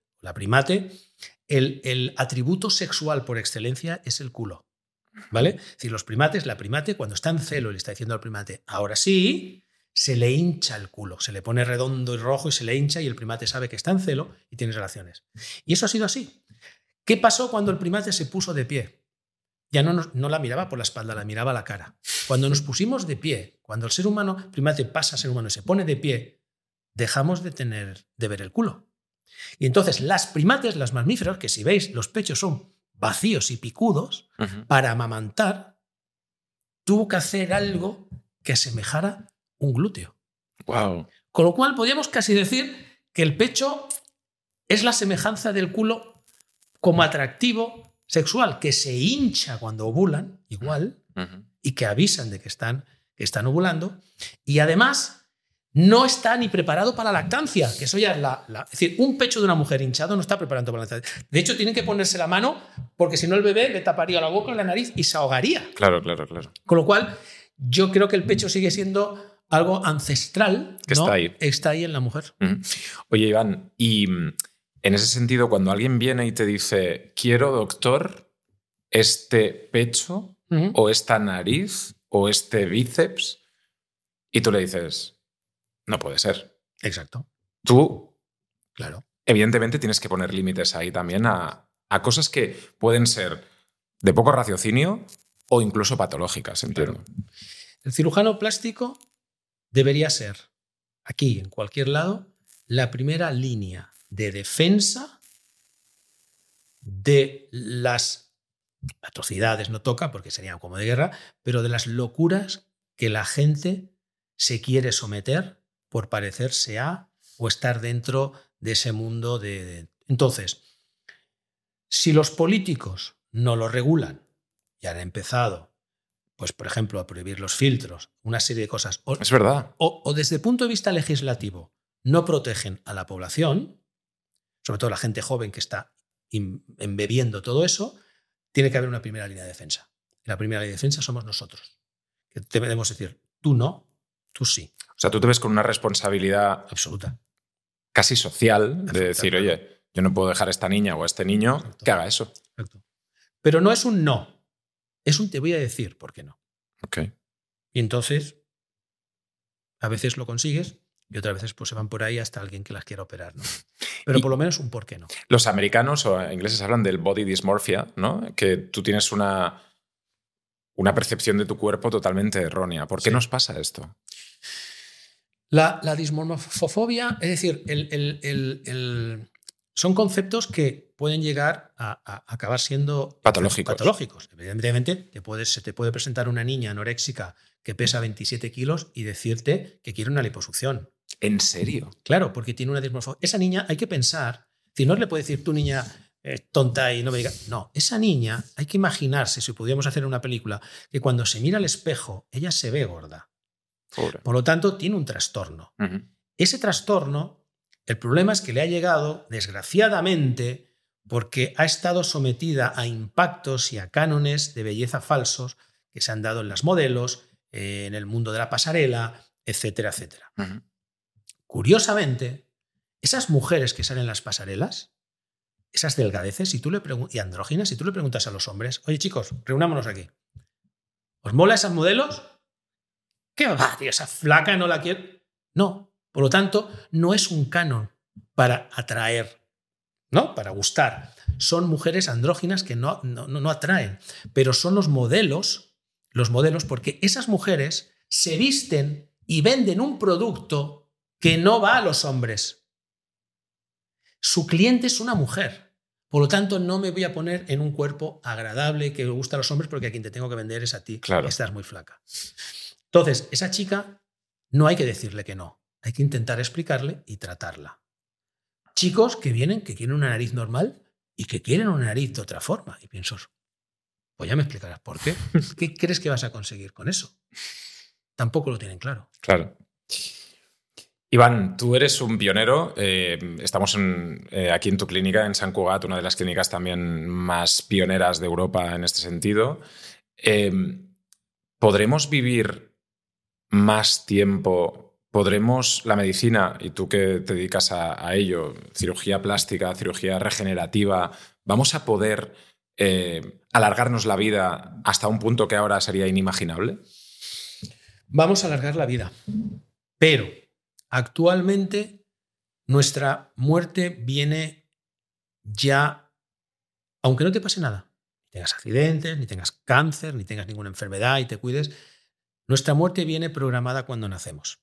el atributo sexual por excelencia es el culo. ¿Vale? Es decir, la primate, cuando está en celo y le está diciendo al primate, ahora sí, se le hincha el culo, se le pone redondo y rojo y se le hincha y el primate sabe que está en celo y tiene relaciones. Y eso ha sido así. ¿Qué pasó cuando el primate se puso de pie? Ya no la miraba por la espalda, la miraba a la cara. Cuando nos pusimos de pie, cuando el ser humano, primate pasa a ser humano y se pone de pie, dejamos de ver el culo. Y entonces las primates, las mamíferos, que si veis los pechos son vacíos y picudos, para amamantar tuvo que hacer algo que asemejara un glúteo. Wow. Con lo cual podríamos casi decir que el pecho es la semejanza del culo como atractivo sexual, que se hincha cuando ovulan, igual, y que avisan de que están ovulando, y además no está ni preparado para la lactancia, que eso ya es es decir, un pecho de una mujer hinchado no está preparado para la lactancia. De hecho, tienen que ponerse la mano porque si no el bebé le taparía la boca y la nariz y se ahogaría. Claro. Con lo cual, yo creo que el pecho sigue siendo algo ancestral, que ¿no? Está ahí en la mujer. Oye, Iván, y en ese sentido, cuando alguien viene y te dice, quiero, doctor, este pecho o esta nariz o este bíceps, y tú le dices... No puede ser. Exacto. Tú, claro, evidentemente, tienes que poner límites ahí también a cosas que pueden ser de poco raciocinio o incluso patológicas, entiendo. Claro. El cirujano plástico debería ser, aquí, en cualquier lado, la primera línea de defensa de las atrocidades, no toca porque serían como de guerra, pero de las locuras que la gente se quiere someter por parecerse a o estar dentro de ese mundo Entonces, si los políticos no lo regulan y han empezado, pues por ejemplo, a prohibir los filtros, una serie de cosas, es verdad, o desde el punto de vista legislativo no protegen a la población, sobre todo la gente joven que está embebiendo todo eso, tiene que haber una primera línea de defensa. Y la primera línea de defensa somos nosotros. Que debemos decir, Tú no, tú sí. O sea, tú te ves con una responsabilidad Absoluta. casi social de decir, claro. oye, yo no puedo dejar a esta niña o a este niño Exacto. que haga eso. Exacto. Pero no es un no, es un te voy a decir por qué no. Okay. Y entonces, a veces lo consigues y otras veces pues se van por ahí hasta alguien que las quiera operar, ¿no? Pero por lo menos un por qué no. Los americanos o ingleses hablan del body dysmorphia, ¿no? Que tú tienes una percepción de tu cuerpo totalmente errónea. ¿Por qué nos pasa esto? La dismorfofobia, es decir, son conceptos que pueden llegar a acabar siendo patológicos. Evidentemente, se te puede presentar una niña anoréxica que pesa 27 kilos y decirte que quiere una liposucción. ¿En serio? Claro, porque tiene una dismorfofobia. Esa niña hay que pensar, si no le puede decir tu niña tonta y no me diga. No, esa niña hay que imaginarse, si pudiéramos hacer una película, que cuando se mira al espejo, ella se ve gorda. Pobre. Por lo tanto, tiene un trastorno. Uh-huh. Ese trastorno, el problema es que le ha llegado, desgraciadamente, porque ha estado sometida a impactos y a cánones de belleza falsos que se han dado en las modelos, en el mundo de la pasarela, etcétera, etcétera. Uh-huh. Curiosamente, esas mujeres que salen en las pasarelas, esas delgadeces y andróginas, si tú le preguntas a los hombres, oye chicos, reunámonos aquí, ¿os mola esas modelos? ¿Qué va, tío? Esa flaca no la quiero. No. Por lo tanto, no es un canon para atraer, ¿no? Para gustar. Son mujeres andróginas que no atraen, pero son los modelos porque esas mujeres se visten y venden un producto que no va a los hombres. Su cliente es una mujer. Por lo tanto, no me voy a poner en un cuerpo agradable que le gusta a los hombres porque a quien te tengo que vender es a ti. Claro. Estás muy flaca. Entonces, esa chica no hay que decirle que no. Hay que intentar explicarle y tratarla. Chicos que vienen, que quieren una nariz normal y que quieren una nariz de otra forma. Y pienso, pues ya me explicarás por qué. ¿Qué crees que vas a conseguir con eso? Tampoco lo tienen claro. Claro. Iván, tú eres un pionero. Estamos aquí en tu clínica, en Sant Cugat, una de las clínicas también más pioneras de Europa en este sentido. ¿Podremos vivir más tiempo? ¿Podremos, la medicina, y tú que te dedicas a ello, cirugía plástica, cirugía regenerativa, vamos a poder alargarnos la vida hasta un punto que ahora sería inimaginable? Vamos a alargar la vida, pero actualmente nuestra muerte viene ya, aunque no te pase nada, ni tengas accidentes, ni tengas cáncer, ni tengas ninguna enfermedad y te cuides, nuestra muerte viene programada cuando nacemos.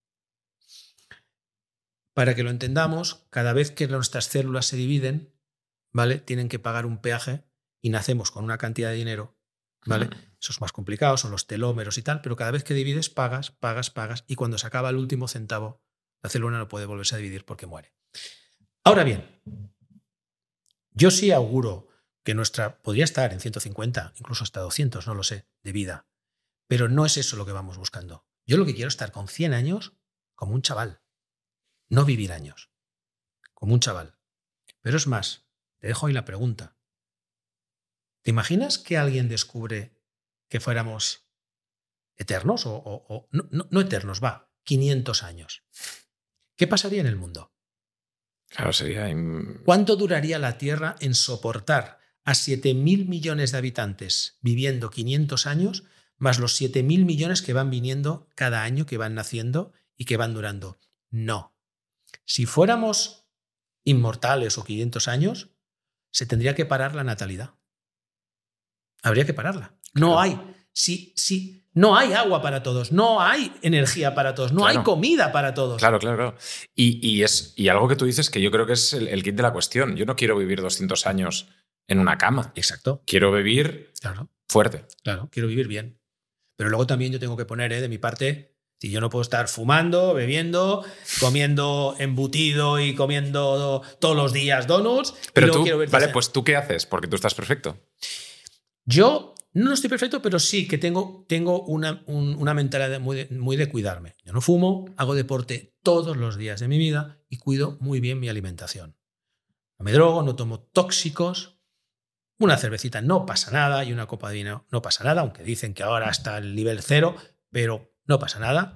Para que lo entendamos, cada vez que nuestras células se dividen, ¿vale? Tienen que pagar un peaje y nacemos con una cantidad de dinero, ¿vale? Eso es más complicado, son los telómeros y tal, pero cada vez que divides, pagas, y cuando se acaba el último centavo, la célula no puede volverse a dividir porque muere. Ahora bien, yo sí auguro que podría estar en 150, incluso hasta 200, no lo sé, de vida, pero no es eso lo que vamos buscando. Yo lo que quiero es estar con 100 años como un chaval. No vivir años, como un chaval. Pero es más, te dejo ahí la pregunta. ¿Te imaginas que alguien descubre que fuéramos eternos? No eternos, 500 años. ¿Qué pasaría en el mundo? Claro, sería... ¿Cuánto duraría la Tierra en soportar a 7.000 millones de habitantes viviendo 500 años, más los 7.000 millones que van viniendo cada año, que van naciendo y que van durando? No. Si fuéramos inmortales o 500 años, se tendría que parar la natalidad. Habría que pararla. No Claro. hay. Sí, no hay agua para todos, no hay energía para todos, no Claro. hay comida para todos. Claro. Y algo que tú dices que yo creo que es el kit de la cuestión. Yo no quiero vivir 200 años en una cama. Exacto. Quiero vivir fuerte. Claro, quiero vivir bien. Pero luego también yo tengo que poner de mi parte... Si yo no puedo estar fumando, bebiendo, comiendo embutido y comiendo todos los días donuts. Pero tú, vale, pues ¿tú qué haces? Porque tú estás perfecto. Yo no estoy perfecto, pero sí que tengo una mentalidad muy de cuidarme. Yo no fumo, hago deporte todos los días de mi vida y cuido muy bien mi alimentación. No me drogo, no tomo tóxicos. Una cervecita no pasa nada y una copa de vino no pasa nada, aunque dicen que ahora está el nivel 0, pero no pasa nada,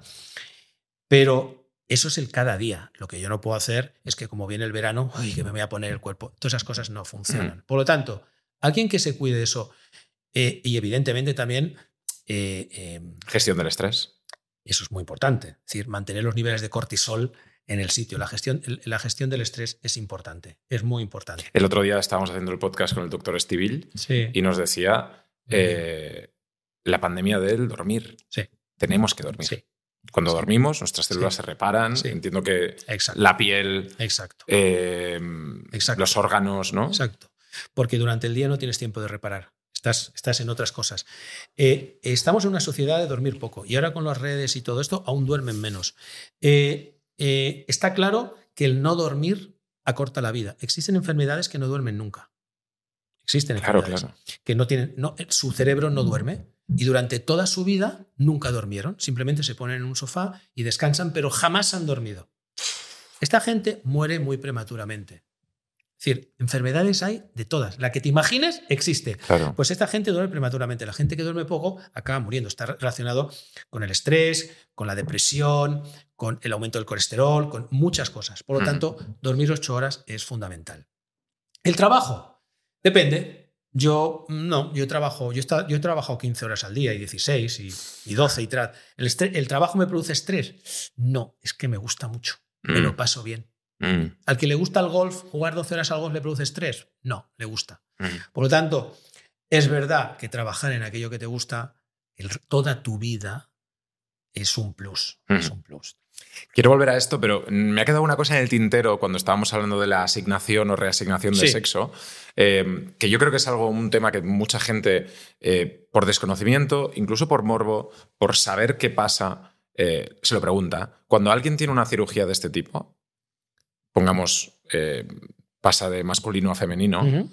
pero eso es el cada día. Lo que yo no puedo hacer es que como viene el verano, ¡ay, que me voy a poner el cuerpo! Todas esas cosas no funcionan. Por lo tanto, alguien que se cuide de eso y evidentemente también... gestión del estrés. Eso es muy importante. Es decir, mantener los niveles de cortisol en el sitio. La gestión del estrés es importante, es muy importante. El otro día estábamos haciendo el podcast con el doctor Estivill y nos decía la pandemia del dormir. Sí. Tenemos que dormir. Sí. Cuando dormimos, nuestras células se reparan. Sí. Entiendo que Exacto. la piel, Exacto. los órganos, ¿no? Exacto. Porque durante el día no tienes tiempo de reparar. Estás en otras cosas. Estamos en una sociedad de dormir poco y ahora con las redes y todo esto aún duermen menos. Está claro que el no dormir acorta la vida. Existen enfermedades que no duermen nunca. Existen enfermedades que no tienen, su cerebro no duerme y durante toda su vida nunca durmieron. Simplemente se ponen en un sofá y descansan, pero jamás han dormido. Esta gente muere muy prematuramente. Es decir, enfermedades hay de todas. La que te imagines existe. Claro. Pues esta gente duerme prematuramente. La gente que duerme poco acaba muriendo. Está relacionado con el estrés, con la depresión, con el aumento del colesterol, con muchas cosas. Por lo tanto, dormir 8 horas es fundamental. El trabajo, depende. Yo he trabajado 15 horas al día y 16 y 12 y tal. ¿El trabajo me produce estrés? No, es que me gusta mucho. Me lo paso bien. ¿Al que le gusta el golf, jugar 12 horas al golf le produce estrés? No, le gusta. Por lo tanto, es verdad que trabajar en aquello que te gusta toda tu vida es un plus. Es un plus. Quiero volver a esto, pero me ha quedado una cosa en el tintero cuando estábamos hablando de la asignación o reasignación de sexo, que yo creo que es un tema que mucha gente, por desconocimiento, incluso por morbo, por saber qué pasa, se lo pregunta. Cuando alguien tiene una cirugía de este tipo, pongamos, pasa de masculino a femenino,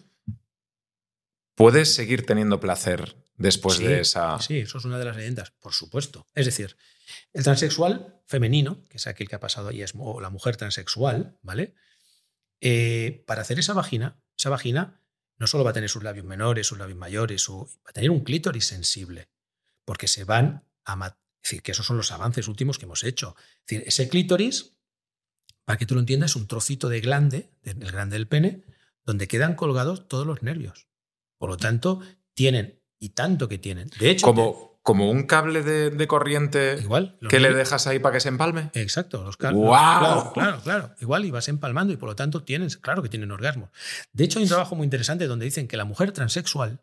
¿puedes seguir teniendo placer después de esa...? Sí, eso es una de las leyendas, por supuesto. Es decir, el transexual femenino, que es aquel que ha pasado ahí, o la mujer transexual, ¿vale? Para hacer esa vagina no solo va a tener sus labios menores, sus labios mayores, va a tener un clítoris sensible, porque se van a... Es decir, que esos son los avances últimos que hemos hecho. Es decir, ese clítoris, para que tú lo entiendas, es un trocito de glande, el glande del pene, donde quedan colgados todos los nervios. Por lo tanto, tienen, y tanto que tienen. De hecho, como un cable de corriente igual, que le dejas ahí para que se empalme. Exacto. Los cables. ¡Wow! Claro. Igual, y vas empalmando y por lo tanto claro que tienen orgasmos. De hecho, hay un trabajo muy interesante donde dicen que la mujer transexual,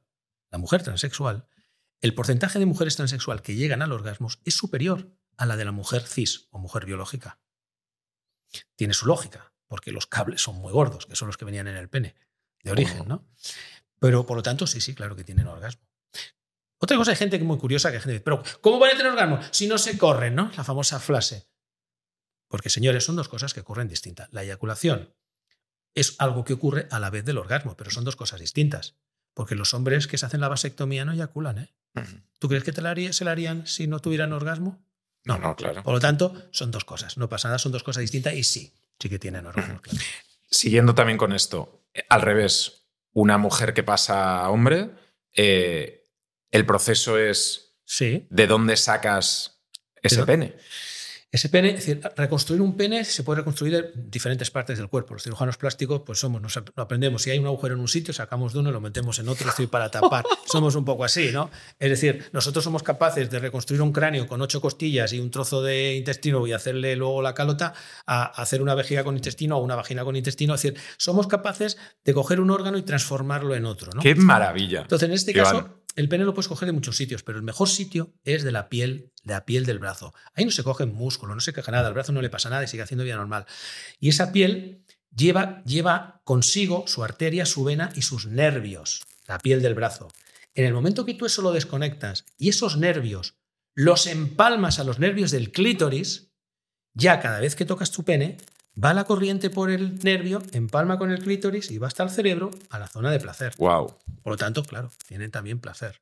el porcentaje de mujeres transexual que llegan al orgasmo es superior a la de la mujer cis o mujer biológica. Tiene su lógica, porque los cables son muy gordos, que son los que venían en el pene de origen, ¿no? Pero por lo tanto, sí, claro que tienen orgasmo. Otra cosa, hay gente que es muy curiosa, que hay gente que dice, pero ¿cómo van a tener orgasmo si no se corren, ¿no? La famosa frase. Porque, señores, son dos cosas que ocurren distintas. La eyaculación es algo que ocurre a la vez del orgasmo, pero son dos cosas distintas. Porque los hombres que se hacen la vasectomía no eyaculan, ¿eh? ¿Tú crees que se la harían si no tuvieran orgasmo? No, claro. Por lo tanto, son dos cosas. No pasa nada, son dos cosas distintas y sí que tienen orgasmo. Claro. Siguiendo también con esto, al revés, una mujer que pasa a hombre, el proceso es de dónde sacas ese pene. Ese pene, es decir, reconstruir un pene se puede reconstruir en diferentes partes del cuerpo. Los cirujanos plásticos, pues nos aprendemos. Si hay un agujero en un sitio, sacamos de uno y lo metemos en otro, estoy para tapar. Somos un poco así, ¿no? Es decir, nosotros somos capaces de reconstruir un cráneo con 8 costillas y un trozo de intestino y hacerle luego la calota, a hacer una vejiga con intestino o una vagina con intestino. Es decir, somos capaces de coger un órgano y transformarlo en otro, ¿no? ¡Qué maravilla! Entonces, en este caso, el pene lo puedes coger de muchos sitios, pero el mejor sitio es de la piel del brazo. Ahí no se coge músculo, no se coge nada, al brazo no le pasa nada y sigue haciendo vida normal. Y esa piel lleva consigo su arteria, su vena y sus nervios, la piel del brazo. En el momento que tú eso lo desconectas y esos nervios los empalmas a los nervios del clítoris, ya cada vez que tocas tu pene, va la corriente por el nervio, empalma con el clítoris y va hasta el cerebro, a la zona de placer. Wow. Por lo tanto, claro, tienen también placer.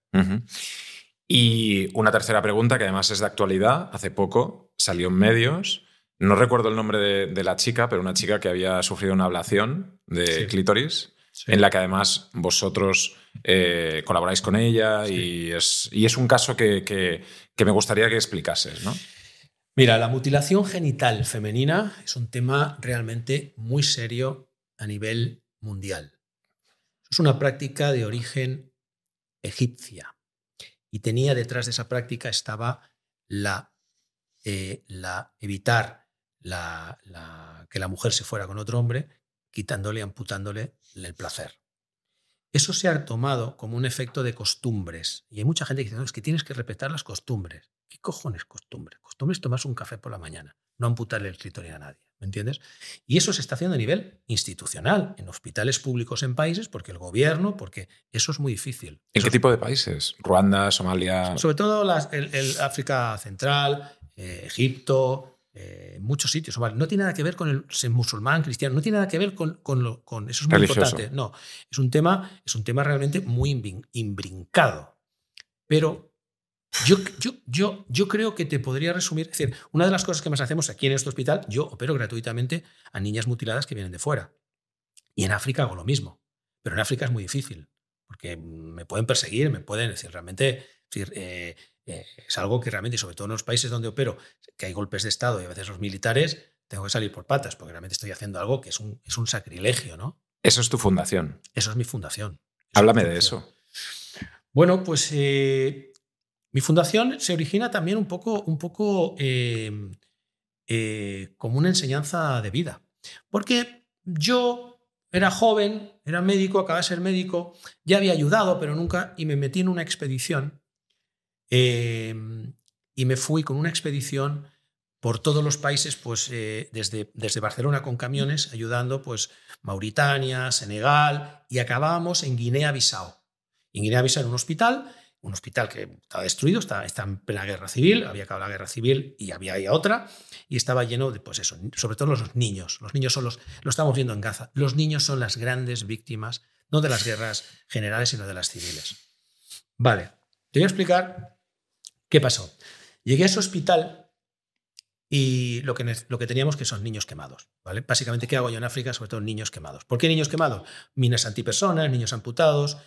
Y una tercera pregunta, que además es de actualidad. Hace poco salió en medios, no recuerdo el nombre de la chica, pero una chica que había sufrido una ablación de clítoris, en la que además vosotros colaboráis con ella y es un caso que me gustaría que explicases, ¿no? Mira, la mutilación genital femenina es un tema realmente muy serio a nivel mundial. Es una práctica de origen egipcia y tenía detrás de esa práctica estaba evitar que la mujer se fuera con otro hombre, quitándole, amputándole el placer. Eso se ha tomado como un efecto de costumbres. Y hay mucha gente que dice, no, es que tienes que respetar las costumbres. ¿Qué cojones costumbre? Costumbre es tomarse un café por la mañana, no amputarle el clítoris a nadie. ¿Me entiendes? Y eso se está haciendo a nivel institucional, en hospitales públicos en países, porque el gobierno, porque eso es muy difícil. ¿En qué tipo de países? ¿Ruanda, Somalia? Sobre todo el África Central, Egipto, muchos sitios. No tiene nada que ver con el ser musulmán, cristiano, no tiene nada que ver con eso es muy religioso. importante. No, es un tema realmente muy imbrincado. Pero yo creo que te podría resumir, es decir, una de las cosas que más hacemos aquí en este hospital, yo opero gratuitamente a niñas mutiladas que vienen de fuera. Y en África hago lo mismo. Pero en África es muy difícil, porque me pueden perseguir, me pueden decir, realmente... es algo que realmente, y sobre todo en los países donde opero, que hay golpes de Estado y a veces los militares, tengo que salir por patas, porque realmente estoy haciendo algo que es un sacrilegio, ¿no? Eso es tu fundación. Eso es mi fundación. Háblame de eso. Bueno, pues mi fundación se origina también un poco como una enseñanza de vida. Porque yo era joven, era médico, acababa de ser médico, ya había ayudado, pero nunca, y me metí en una expedición. Y me fui con una expedición por todos los países, pues desde Barcelona con camiones, ayudando pues Mauritania, Senegal, y acabábamos en Guinea-Bissau. En Guinea-Bissau en un hospital que estaba destruido, está en plena guerra civil, había acabado la guerra civil y había otra, y estaba lleno de, pues eso, sobre todo los niños. Los niños son lo estamos viendo en Gaza, los niños son las grandes víctimas, no de las guerras generales, sino de las civiles. Vale, te voy a explicar qué pasó. Llegué a ese hospital y lo que teníamos que son niños quemados, ¿vale? Básicamente, ¿qué hago yo en África? Sobre todo niños quemados. ¿Por qué niños quemados? Minas antipersonas, niños amputados,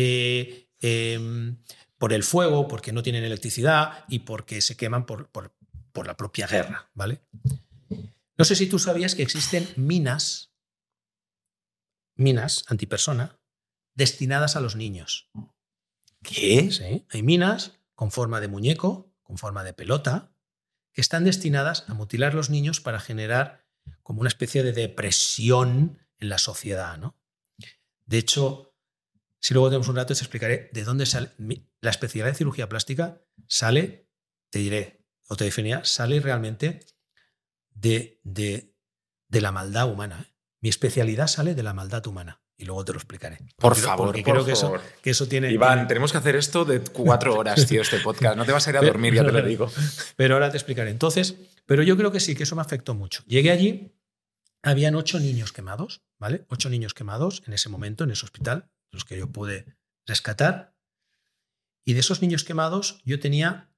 por el fuego, porque no tienen electricidad y porque se queman por la propia guerra, ¿vale? No sé si tú sabías que existen minas antipersona destinadas a los niños. ¿Qué? Sí, hay minas con forma de muñeco, con forma de pelota, que están destinadas a mutilar a los niños para generar como una especie de depresión en la sociedad, ¿no? De hecho, si luego tenemos un rato, te explicaré de dónde sale. La especialidad de cirugía plástica sale, te diré, o te definirá, sale realmente de la maldad humana. Mi especialidad sale de la maldad humana. Y luego te lo explicaré. Por favor. Creo que eso tiene... Iván, tenemos que hacer esto de 4 horas, tío, este podcast. No te vas a ir a dormir, ya te lo digo. Pero ahora te explicaré. Entonces, pero yo creo que sí, que eso me afectó mucho. Llegué allí, habían 8 niños quemados, ¿vale? 8 niños quemados en ese momento, en ese hospital, los que yo pude rescatar. Y de esos niños quemados, yo tenía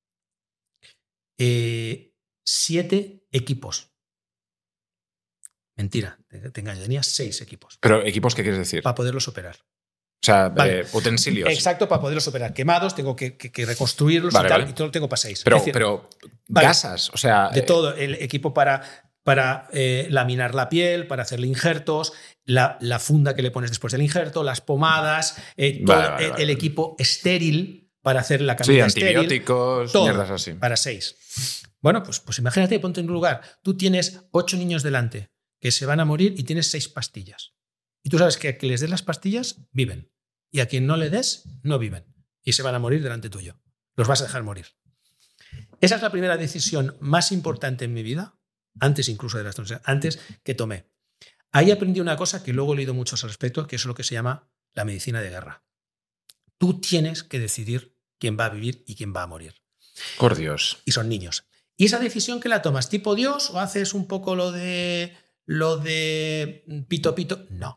7 equipos. Mentira, te engaño, tenía 6 equipos. ¿Pero equipos qué quieres decir? Para poderlos operar. O sea, vale. Utensilios. Exacto, para poderlos operar. Quemados, tengo que reconstruirlos y tal, vale. Y todo lo tengo para 6. Pero vale, gasas, o sea... De todo, el equipo para laminar la piel, para hacerle injertos, la funda que le pones después del injerto, las pomadas, el equipo estéril para hacer la camilla estéril. Antibióticos, todo, mierdas así. Para 6. Bueno, pues imagínate, ponte en un lugar. Tú tienes 8 niños delante que se van a morir y tienes 6 pastillas. Y tú sabes que a quien les des las pastillas, viven. Y a quien no le des, no viven. Y se van a morir delante tuyo. Los vas a dejar morir. Esa es la primera decisión más importante en mi vida, antes incluso de las tonterías, antes que tomé. Ahí aprendí una cosa que luego he leído mucho al respecto, que es lo que se llama la medicina de guerra. Tú tienes que decidir quién va a vivir y quién va a morir. Por Dios. Y son niños. Y esa decisión que la tomas tipo Dios o haces un poco lo de pito pito, no.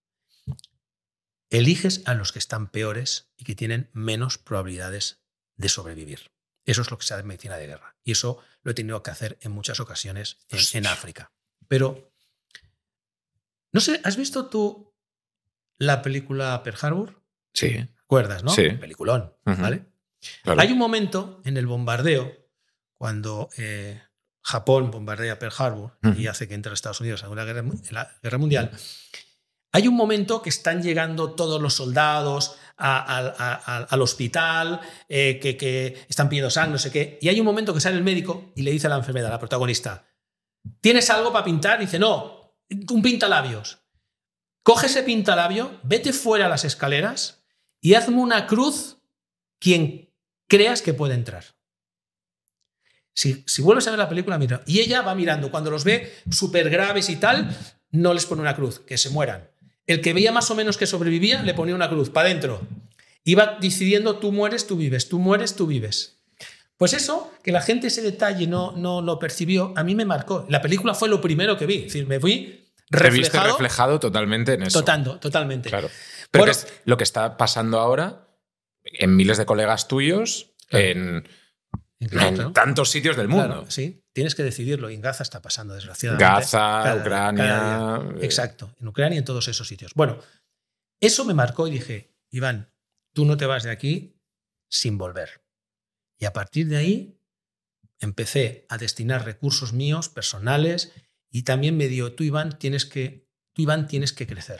Eliges a los que están peores y que tienen menos probabilidades de sobrevivir. Eso es lo que se llama medicina de guerra. Y eso lo he tenido que hacer en muchas ocasiones en África. Pero, no sé, ¿has visto tú la película Pearl Harbor? Sí. ¿Recuerdas, no? Sí. Peliculón, Ujú. ¿vale? Claro. Hay un momento en el bombardeo, cuando Japón bombardea Pearl Harbor y Ujú. hace que entre Estados Unidos en la guerra mundial. Hay un momento que están llegando todos los soldados al hospital, que están pidiendo sangre, no sé qué. Y hay un momento que sale el médico y le dice a la enfermera, a la protagonista, ¿tienes algo para pintar? Y dice, no, un pintalabios. Coge ese pintalabio, vete fuera a las escaleras y hazme una cruz quien creas que puede entrar. Si vuelves a ver la película, mira. Y ella va mirando. Cuando los ve súper graves y tal, no les pone una cruz, que se mueran. El que veía más o menos que sobrevivía, le ponía una cruz para adentro. Iba decidiendo, tú mueres, tú vives, tú mueres, tú vives. Pues eso, que la gente ese detalle no lo percibió, a mí me marcó. La película fue lo primero que vi. Es decir, me fui reflejado. Te viste reflejado totalmente en eso. Totalmente. Claro. Pero Bueno, es lo que está pasando ahora en miles de colegas tuyos, claro. en tantos sitios del mundo. Claro, sí, tienes que decidirlo. Y en Gaza está pasando, desgraciadamente. Gaza, Ucrania. Cada día. Exacto, en Ucrania y en todos esos sitios. Bueno, eso me marcó y dije, Iván, tú no te vas de aquí sin volver. Y a partir de ahí empecé a destinar recursos míos, personales, y también me dio, tú, Iván, tienes que crecer.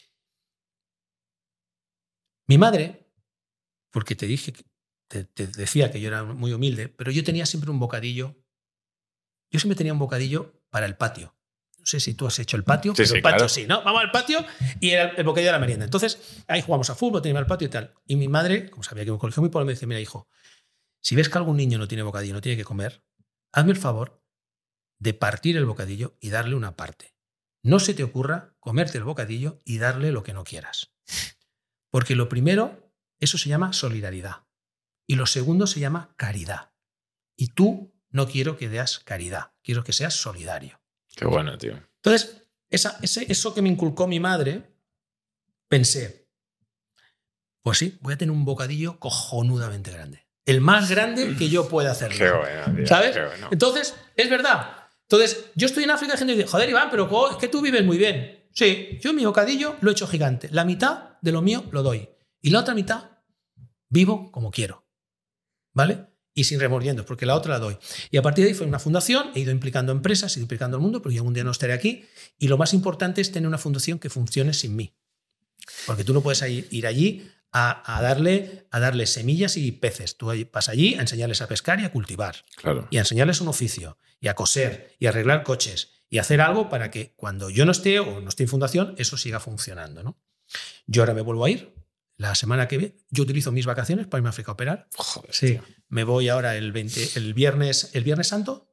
Mi madre, porque te dije, te decía que yo era muy humilde, pero yo tenía siempre un bocadillo. Yo siempre tenía un bocadillo para el patio. No sé si tú has hecho el patio, Sí, pero sí, el patio claro. sí, ¿no? Vamos al patio y era el bocadillo de la merienda. Entonces, ahí jugamos a fútbol, teníamos el patio y tal. Y mi madre, como sabía que me colegio muy pobre, me dice, mira, hijo, si ves que algún niño no tiene bocadillo, no tiene que comer, hazme el favor de partir el bocadillo y darle una parte. No se te ocurra comerte el bocadillo y darle lo que no quieras. Porque lo primero, eso se llama solidaridad. Y lo segundo se llama caridad. Y tú no quiero que deas caridad, quiero que seas solidario. Qué bueno, tío. Entonces, eso que me inculcó mi madre, pensé, pues sí, voy a tener un bocadillo cojonudamente grande. El más grande que yo pueda hacerlo. Qué bueno, tío. ¿Sabes? Qué bueno. Entonces, es verdad. Entonces, yo estoy en África y la gente dice, joder, Iván, pero es que tú vives muy bien. Sí, yo mi bocadillo lo he hecho gigante. La mitad de lo mío lo doy. Y la otra mitad vivo como quiero. ¿Vale? Y sin remordimientos, porque la otra la doy. Y a partir de ahí fue una fundación, he ido implicando empresas, he ido implicando al mundo, pero yo algún día no estaré aquí. Y lo más importante es tener una fundación que funcione sin mí. Porque tú no puedes ir allí a darle semillas y peces. Tú vas allí a enseñarles a pescar y a cultivar. Claro. Y a enseñarles un oficio, y a coser, y a arreglar coches, y a hacer algo para que cuando yo no esté o no esté en fundación, eso siga funcionando, ¿no? Yo ahora me vuelvo a ir. La semana que viene, yo utilizo mis vacaciones para irme a África a operar. Joder, sí, tío. me voy ahora el Viernes Santo.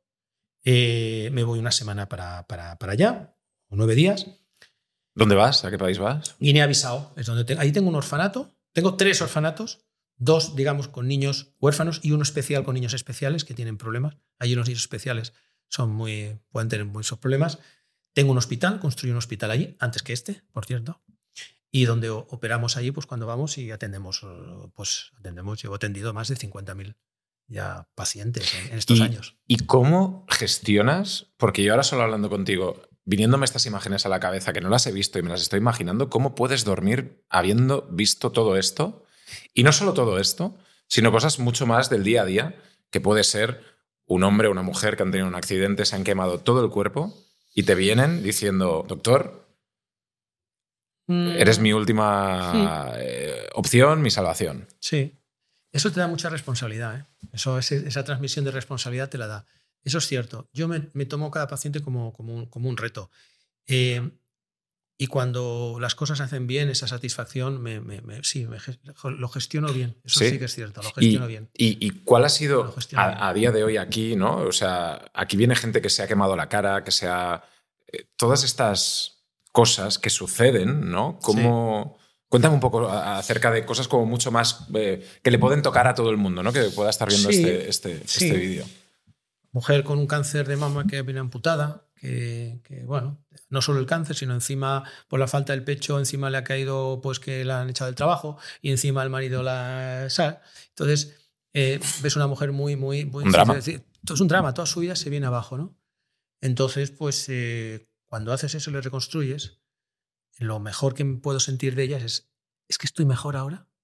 Me voy una semana para allá, 9 días. ¿Dónde vas? ¿A qué país vas? Guinea-Bissau, es donde ahí tengo un orfanato. Tengo 3 orfanatos, 2, digamos, con niños huérfanos y uno especial con niños especiales que tienen problemas. Allí los niños especiales pueden tener muchos problemas. Tengo un hospital, construí un hospital allí, antes que este, por cierto. Y donde operamos allí, pues cuando vamos y atendemos, llevo atendido más de 50.000 ya pacientes en estos años. ¿Y cómo gestionas? Porque yo ahora solo hablando contigo, viniéndome estas imágenes a la cabeza que no las he visto y me las estoy imaginando, ¿cómo puedes dormir habiendo visto todo esto? Y no solo todo esto, sino cosas mucho más del día a día, que puede ser un hombre o una mujer que han tenido un accidente, se han quemado todo el cuerpo y te vienen diciendo, doctor, eres mi última opción, mi salvación. Sí. Eso te da mucha responsabilidad, ¿eh? Esa transmisión de responsabilidad te la da. Eso es cierto. Yo me tomo cada paciente como un reto. Y cuando las cosas se hacen bien, esa satisfacción, lo gestiono bien. Eso sí que es cierto, lo gestiono bien. ¿Y cuál ha sido a día de hoy aquí, ¿no? O sea, aquí viene gente que se ha quemado la cara, que se ha... todas estas cosas que suceden, ¿no? ¿Cómo...? Sí. Cuéntame un poco acerca de cosas como mucho más que le pueden tocar a todo el mundo, ¿no? Que pueda estar viendo este vídeo. Mujer con un cáncer de mama que viene amputada, que bueno, no solo el cáncer, sino encima por la falta del pecho, encima le ha caído pues que la han echado del trabajo y encima el marido la... Entonces ves una mujer muy un drama. Es un drama, toda su vida se viene abajo, ¿no? Entonces, pues cuando haces eso y le reconstruyes, lo mejor que puedo sentir de ellas es que estoy mejor ahora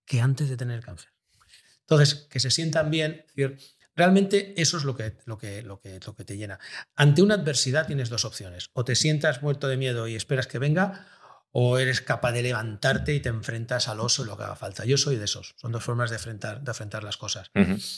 que antes de tener cáncer. Entonces, que se sientan bien. Es decir, realmente eso es lo que te llena. Ante una adversidad tienes dos opciones. O te sientas muerto de miedo y esperas que venga, o eres capaz de levantarte y te enfrentas al oso y lo que haga falta. Yo soy de esos. Son dos formas de afrontar las cosas.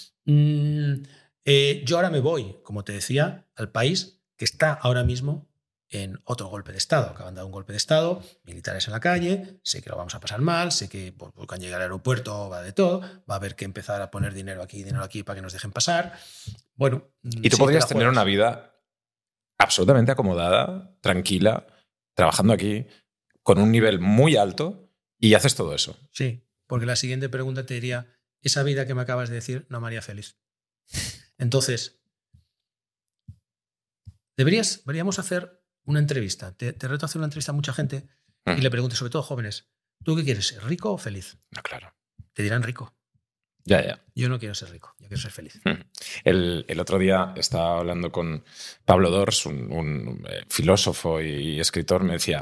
Yo ahora me voy, como te decía, al país que está ahora mismo en otro golpe de Estado. Acaban de dar un golpe de Estado, militares en la calle, sé que lo vamos a pasar mal, sé que cuando llegue al aeropuerto va de todo, va a haber que empezar a poner dinero aquí para que nos dejen pasar. Bueno, y tú sí, podrías tener una vida absolutamente acomodada, tranquila, trabajando aquí, con un nivel muy alto, y haces todo eso. Sí, porque la siguiente pregunta te diría, esa vida que me acabas de decir no me haría feliz. Entonces, deberíamos hacer una entrevista. Te reto a hacer una entrevista a mucha gente y le preguntes, sobre todo jóvenes, ¿tú qué quieres ser, rico o feliz? No, claro. Te dirán rico. Ya. Yo no quiero ser rico, yo quiero ser feliz. El otro día estaba hablando con Pablo Dors, un filósofo y escritor, me decía,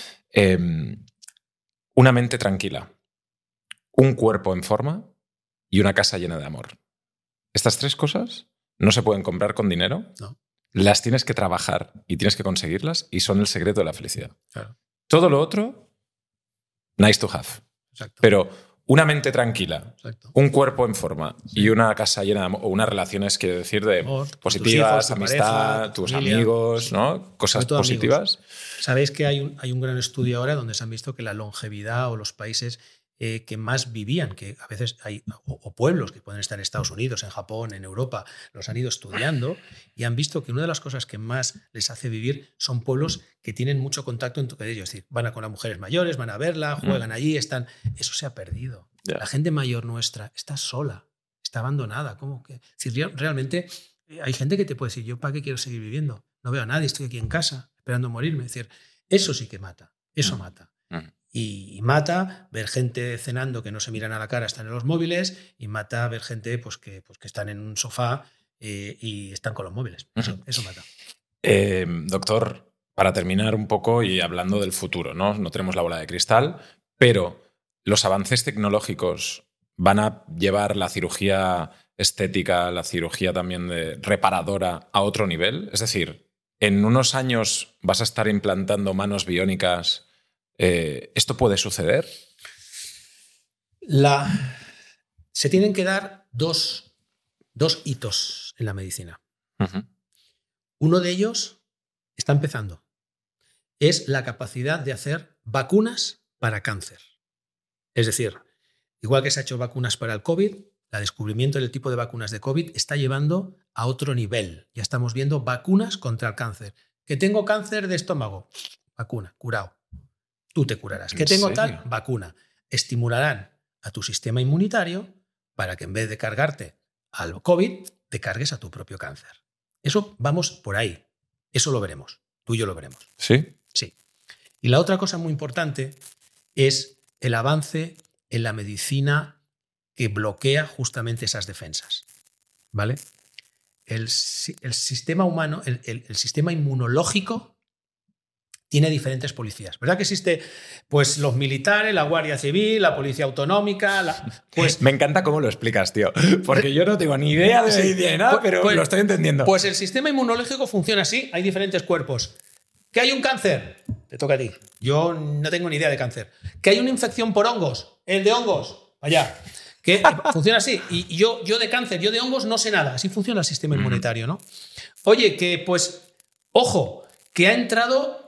una mente tranquila, un cuerpo en forma y una casa llena de amor. Estas tres cosas no se pueden comprar con dinero. No. Las tienes que trabajar y tienes que conseguirlas y son el secreto de la felicidad. Claro. Todo lo otro, nice to have. Exacto. Pero una mente tranquila, exacto, un cuerpo en forma y una casa llena de amor, o unas relaciones, quiero decir, de amor, positivas, tus hijos, tu amistad, pareja, tus familia, amigos, ¿no? Cosas positivas. Amigos. Sabéis que hay un gran estudio ahora donde se han visto que la longevidad o los países que más vivían, que a veces hay, o pueblos que pueden estar en Estados Unidos, en Japón, en Europa, los han ido estudiando y han visto que una de las cosas que más les hace vivir son pueblos que tienen mucho contacto entre ellos. Es decir, van con las mujeres mayores, van a verla, juegan allí, están. Eso se ha perdido. Yeah. La gente mayor nuestra está sola, está abandonada. ¿Cómo que? Es decir, realmente hay gente que te puede decir, ¿yo para qué quiero seguir viviendo? No veo a nadie, estoy aquí en casa esperando morirme. Es decir, eso sí que mata, eso mata. Y mata ver gente cenando que no se miran a la cara, están en los móviles, y mata ver gente que están en un sofá y están con los móviles. Eso mata. Doctor, para terminar un poco y hablando del futuro, no tenemos la bola de cristal, pero los avances tecnológicos van a llevar la cirugía estética, la cirugía también reparadora a otro nivel. Es decir, en unos años vas a estar implantando manos biónicas. ¿Esto puede suceder? Se tienen que dar dos hitos en la medicina. Uno de ellos está empezando. Es la capacidad de hacer vacunas para cáncer. Es decir, igual que se ha hecho vacunas para el COVID, el descubrimiento del tipo de vacunas de COVID está llevando a otro nivel. Ya estamos viendo vacunas contra el cáncer. Que tengo cáncer de estómago, vacuna, curado. Tú te curarás. Que tengo tal, vacuna. Estimularán a tu sistema inmunitario para que en vez de cargarte al COVID, te cargues a tu propio cáncer. Eso vamos por ahí. Eso lo veremos. Tú y yo lo veremos. ¿Sí? Sí. Y la otra cosa muy importante es el avance en la medicina que bloquea justamente esas defensas. ¿Vale? El sistema humano, el sistema inmunológico tiene diferentes policías. ¿Verdad que existe pues, los militares, la Guardia Civil, la Policía Autonómica? Pues, me encanta cómo lo explicas, tío. Porque yo no tengo ni idea de nada, pero lo estoy entendiendo. Pues el sistema inmunológico funciona así. Hay diferentes cuerpos. ¿Que hay un cáncer? Te toca a ti. Yo no tengo ni idea de cáncer. ¿Que hay una infección por hongos? El de hongos. Allá. Que funciona así. Y yo de cáncer, yo de hongos no sé nada. Así funciona el sistema inmunitario, ¿no? Oye, que pues, ojo, que ha entrado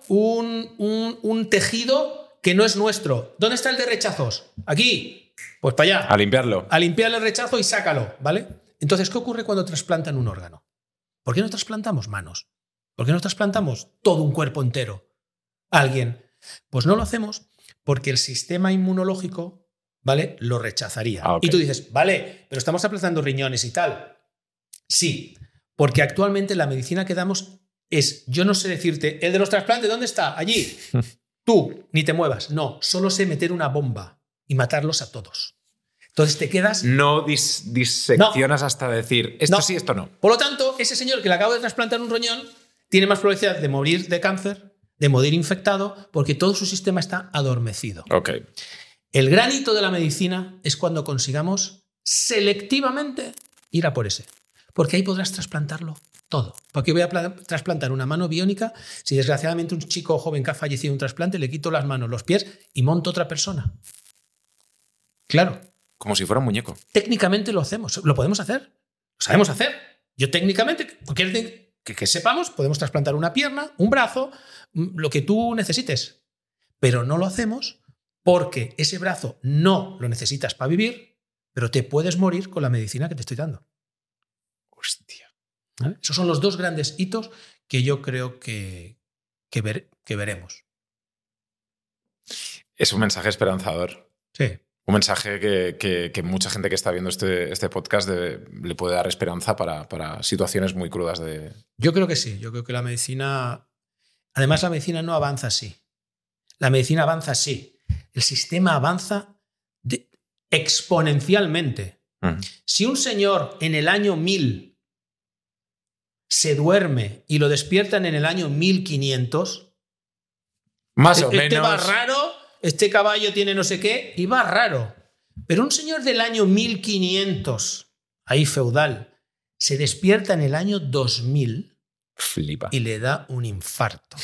un tejido que no es nuestro. ¿Dónde está el de rechazos? Aquí. Pues para allá. A limpiarlo. A limpiar el rechazo y sácalo, ¿vale? Entonces, ¿qué ocurre cuando trasplantan un órgano? ¿Por qué no trasplantamos manos? ¿Por qué no trasplantamos todo un cuerpo entero a alguien? Pues no lo hacemos porque el sistema inmunológico, ¿vale?, lo rechazaría. Okay. Y tú dices, vale, pero estamos trasplantando riñones y tal. Sí, porque actualmente la medicina que damos es, yo no sé decirte, el de los trasplantes, ¿dónde está? Allí. Tú, ni te muevas. No, solo sé meter una bomba y matarlos a todos. Entonces te quedas... No diseccionas hasta decir, esto sí, esto no. Por lo tanto, ese señor que le acabo de trasplantar un riñón tiene más probabilidad de morir de cáncer, de morir infectado, porque todo su sistema está adormecido. Okay. El gran hito de la medicina es cuando consigamos selectivamente ir a por ese. Porque ahí podrás trasplantarlo todo. Porque voy a trasplantar una mano biónica si desgraciadamente un chico joven que ha fallecido en un trasplante le quito las manos, los pies y monto otra persona. Claro. Como si fuera un muñeco. Técnicamente lo hacemos, lo podemos hacer. Lo sabemos hacer. Yo técnicamente, que sepamos, podemos trasplantar una pierna, un brazo, lo que tú necesites. Pero no lo hacemos porque ese brazo no lo necesitas para vivir, pero te puedes morir con la medicina que te estoy dando. Hostia. ¿Vale? Esos son los dos grandes hitos que yo creo que veremos. Es un mensaje esperanzador. Sí. Un mensaje que mucha gente que está viendo este podcast le puede dar esperanza para situaciones muy crudas de... Yo creo que sí. Yo creo que la medicina... Además, la medicina no avanza así. La medicina avanza así. El sistema avanza exponencialmente. Si un señor en el año 1000 se duerme y lo despiertan en el año 1500... Más o menos... Este va raro... Este caballo tiene no sé qué y va raro. Pero un señor del año 1500, ahí feudal, se despierta en el año 2000 Flipa. y le da un infarto.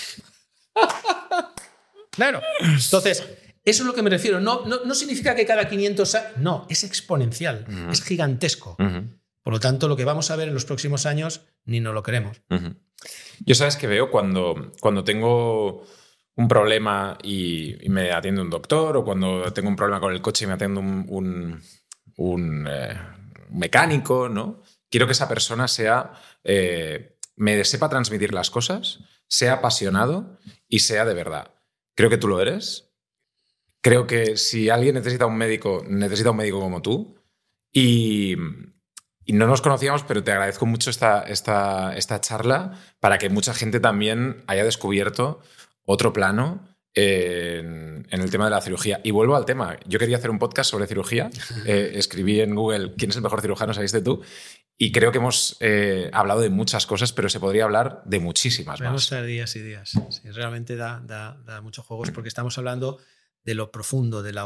Claro. Entonces, eso es lo que me refiero. No significa que cada 500 años... No, es exponencial, es gigantesco. Por lo tanto, lo que vamos a ver en los próximos años ni nos lo queremos. Yo sabes que veo cuando tengo un problema y me atiende un doctor, o cuando tengo un problema con el coche y me atiende un mecánico, ¿no? Quiero que esa persona me sepa transmitir las cosas, sea apasionado y sea de verdad. Creo que tú lo eres. Creo que si alguien necesita un médico como tú. Y no nos conocíamos, pero te agradezco mucho esta charla para que mucha gente también haya descubierto otro plano en el tema de la cirugía. Y vuelvo al tema. Yo quería hacer un podcast sobre cirugía. Escribí en Google ¿quién es el mejor cirujano? ¿Saliste tú? Y creo que hemos hablado de muchas cosas, pero se podría hablar de muchísimas más. Podemos estar días y días. Sí, realmente da muchos juegos porque estamos hablando de lo profundo, de lo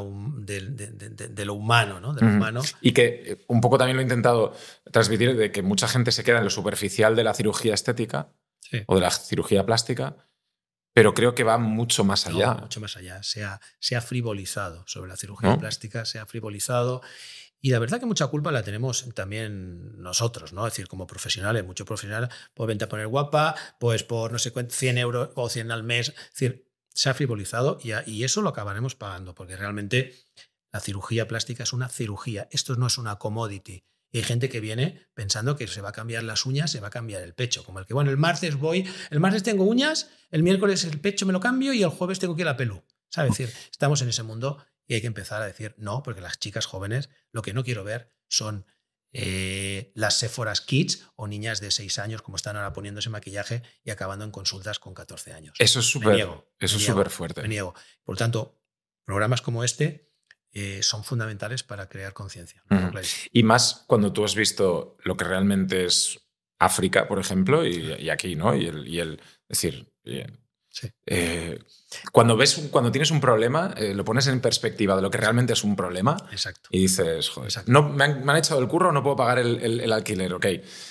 humano, ¿no? De lo humano. Y que un poco también lo he intentado transmitir, de que mucha gente se queda en lo superficial de la cirugía estética o de la cirugía plástica, pero creo que va mucho más allá. No, mucho más allá. Se ha frivolizado sobre la cirugía plástica, se ha frivolizado. Y la verdad que mucha culpa la tenemos también nosotros, ¿no? Es decir, como profesionales, muchos profesionales, pues vente a poner guapa, pues por no sé cuánto, 100 euros o 100 al mes. Es decir, se ha frivolizado y eso lo acabaremos pagando, porque realmente la cirugía plástica es una cirugía. Esto no es una commodity. Y hay gente que viene pensando que se va a cambiar las uñas, se va a cambiar el pecho. Como el que, bueno, el martes tengo uñas, el miércoles el pecho me lo cambio y el jueves tengo que ir a la pelú. ¿Sabes? Es decir, estamos en ese mundo y hay que empezar a decir no, porque las chicas jóvenes lo que no quiero ver son las Sephora's Kids o niñas de 6 años como están ahora poniéndose maquillaje y acabando en consultas con 14 años. Eso es súper fuerte. Me niego. Por lo tanto, programas como este son fundamentales para crear conciencia. Y más cuando tú has visto lo que realmente es África, por ejemplo, y aquí, ¿no? Es decir, sí. Cuando tienes un problema, lo pones en perspectiva de lo que realmente es un problema. Exacto. Y dices, joder, no, me han echado el curro, no puedo pagar el alquiler, ok.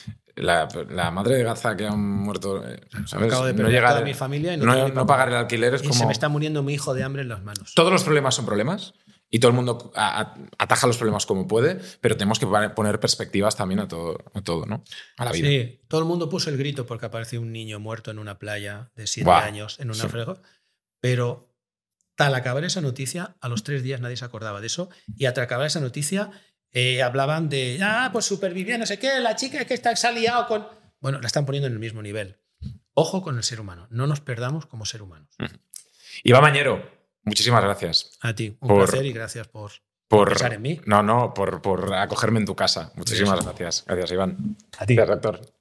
La madre de Gaza que han muerto, ¿sabes? Acabo de perder toda mi familia y no pagar el alquiler es y como... se me está muriendo mi hijo de hambre en las manos. Todos los problemas son problemas y todo el mundo ataja los problemas como puede, pero tenemos que poner perspectivas también a todo, ¿no? A la vida. Sí, todo el mundo puso el grito porque apareció un niño muerto en una playa de 7 años en un náufrago, pero tal acabar esa noticia, a los 3 días nadie se acordaba de eso y al acabar esa noticia hablaban de, pues supervivió, no sé qué, la chica que se ha liado con... Bueno, la están poniendo en el mismo nivel. Ojo con el ser humano, no nos perdamos como ser humanos. Iván Mañero, muchísimas gracias. A ti, un placer y gracias por pensar en mí. No, por acogerme en tu casa. Muchísimas gracias. Gracias, Iván. A ti. Gracias, rector.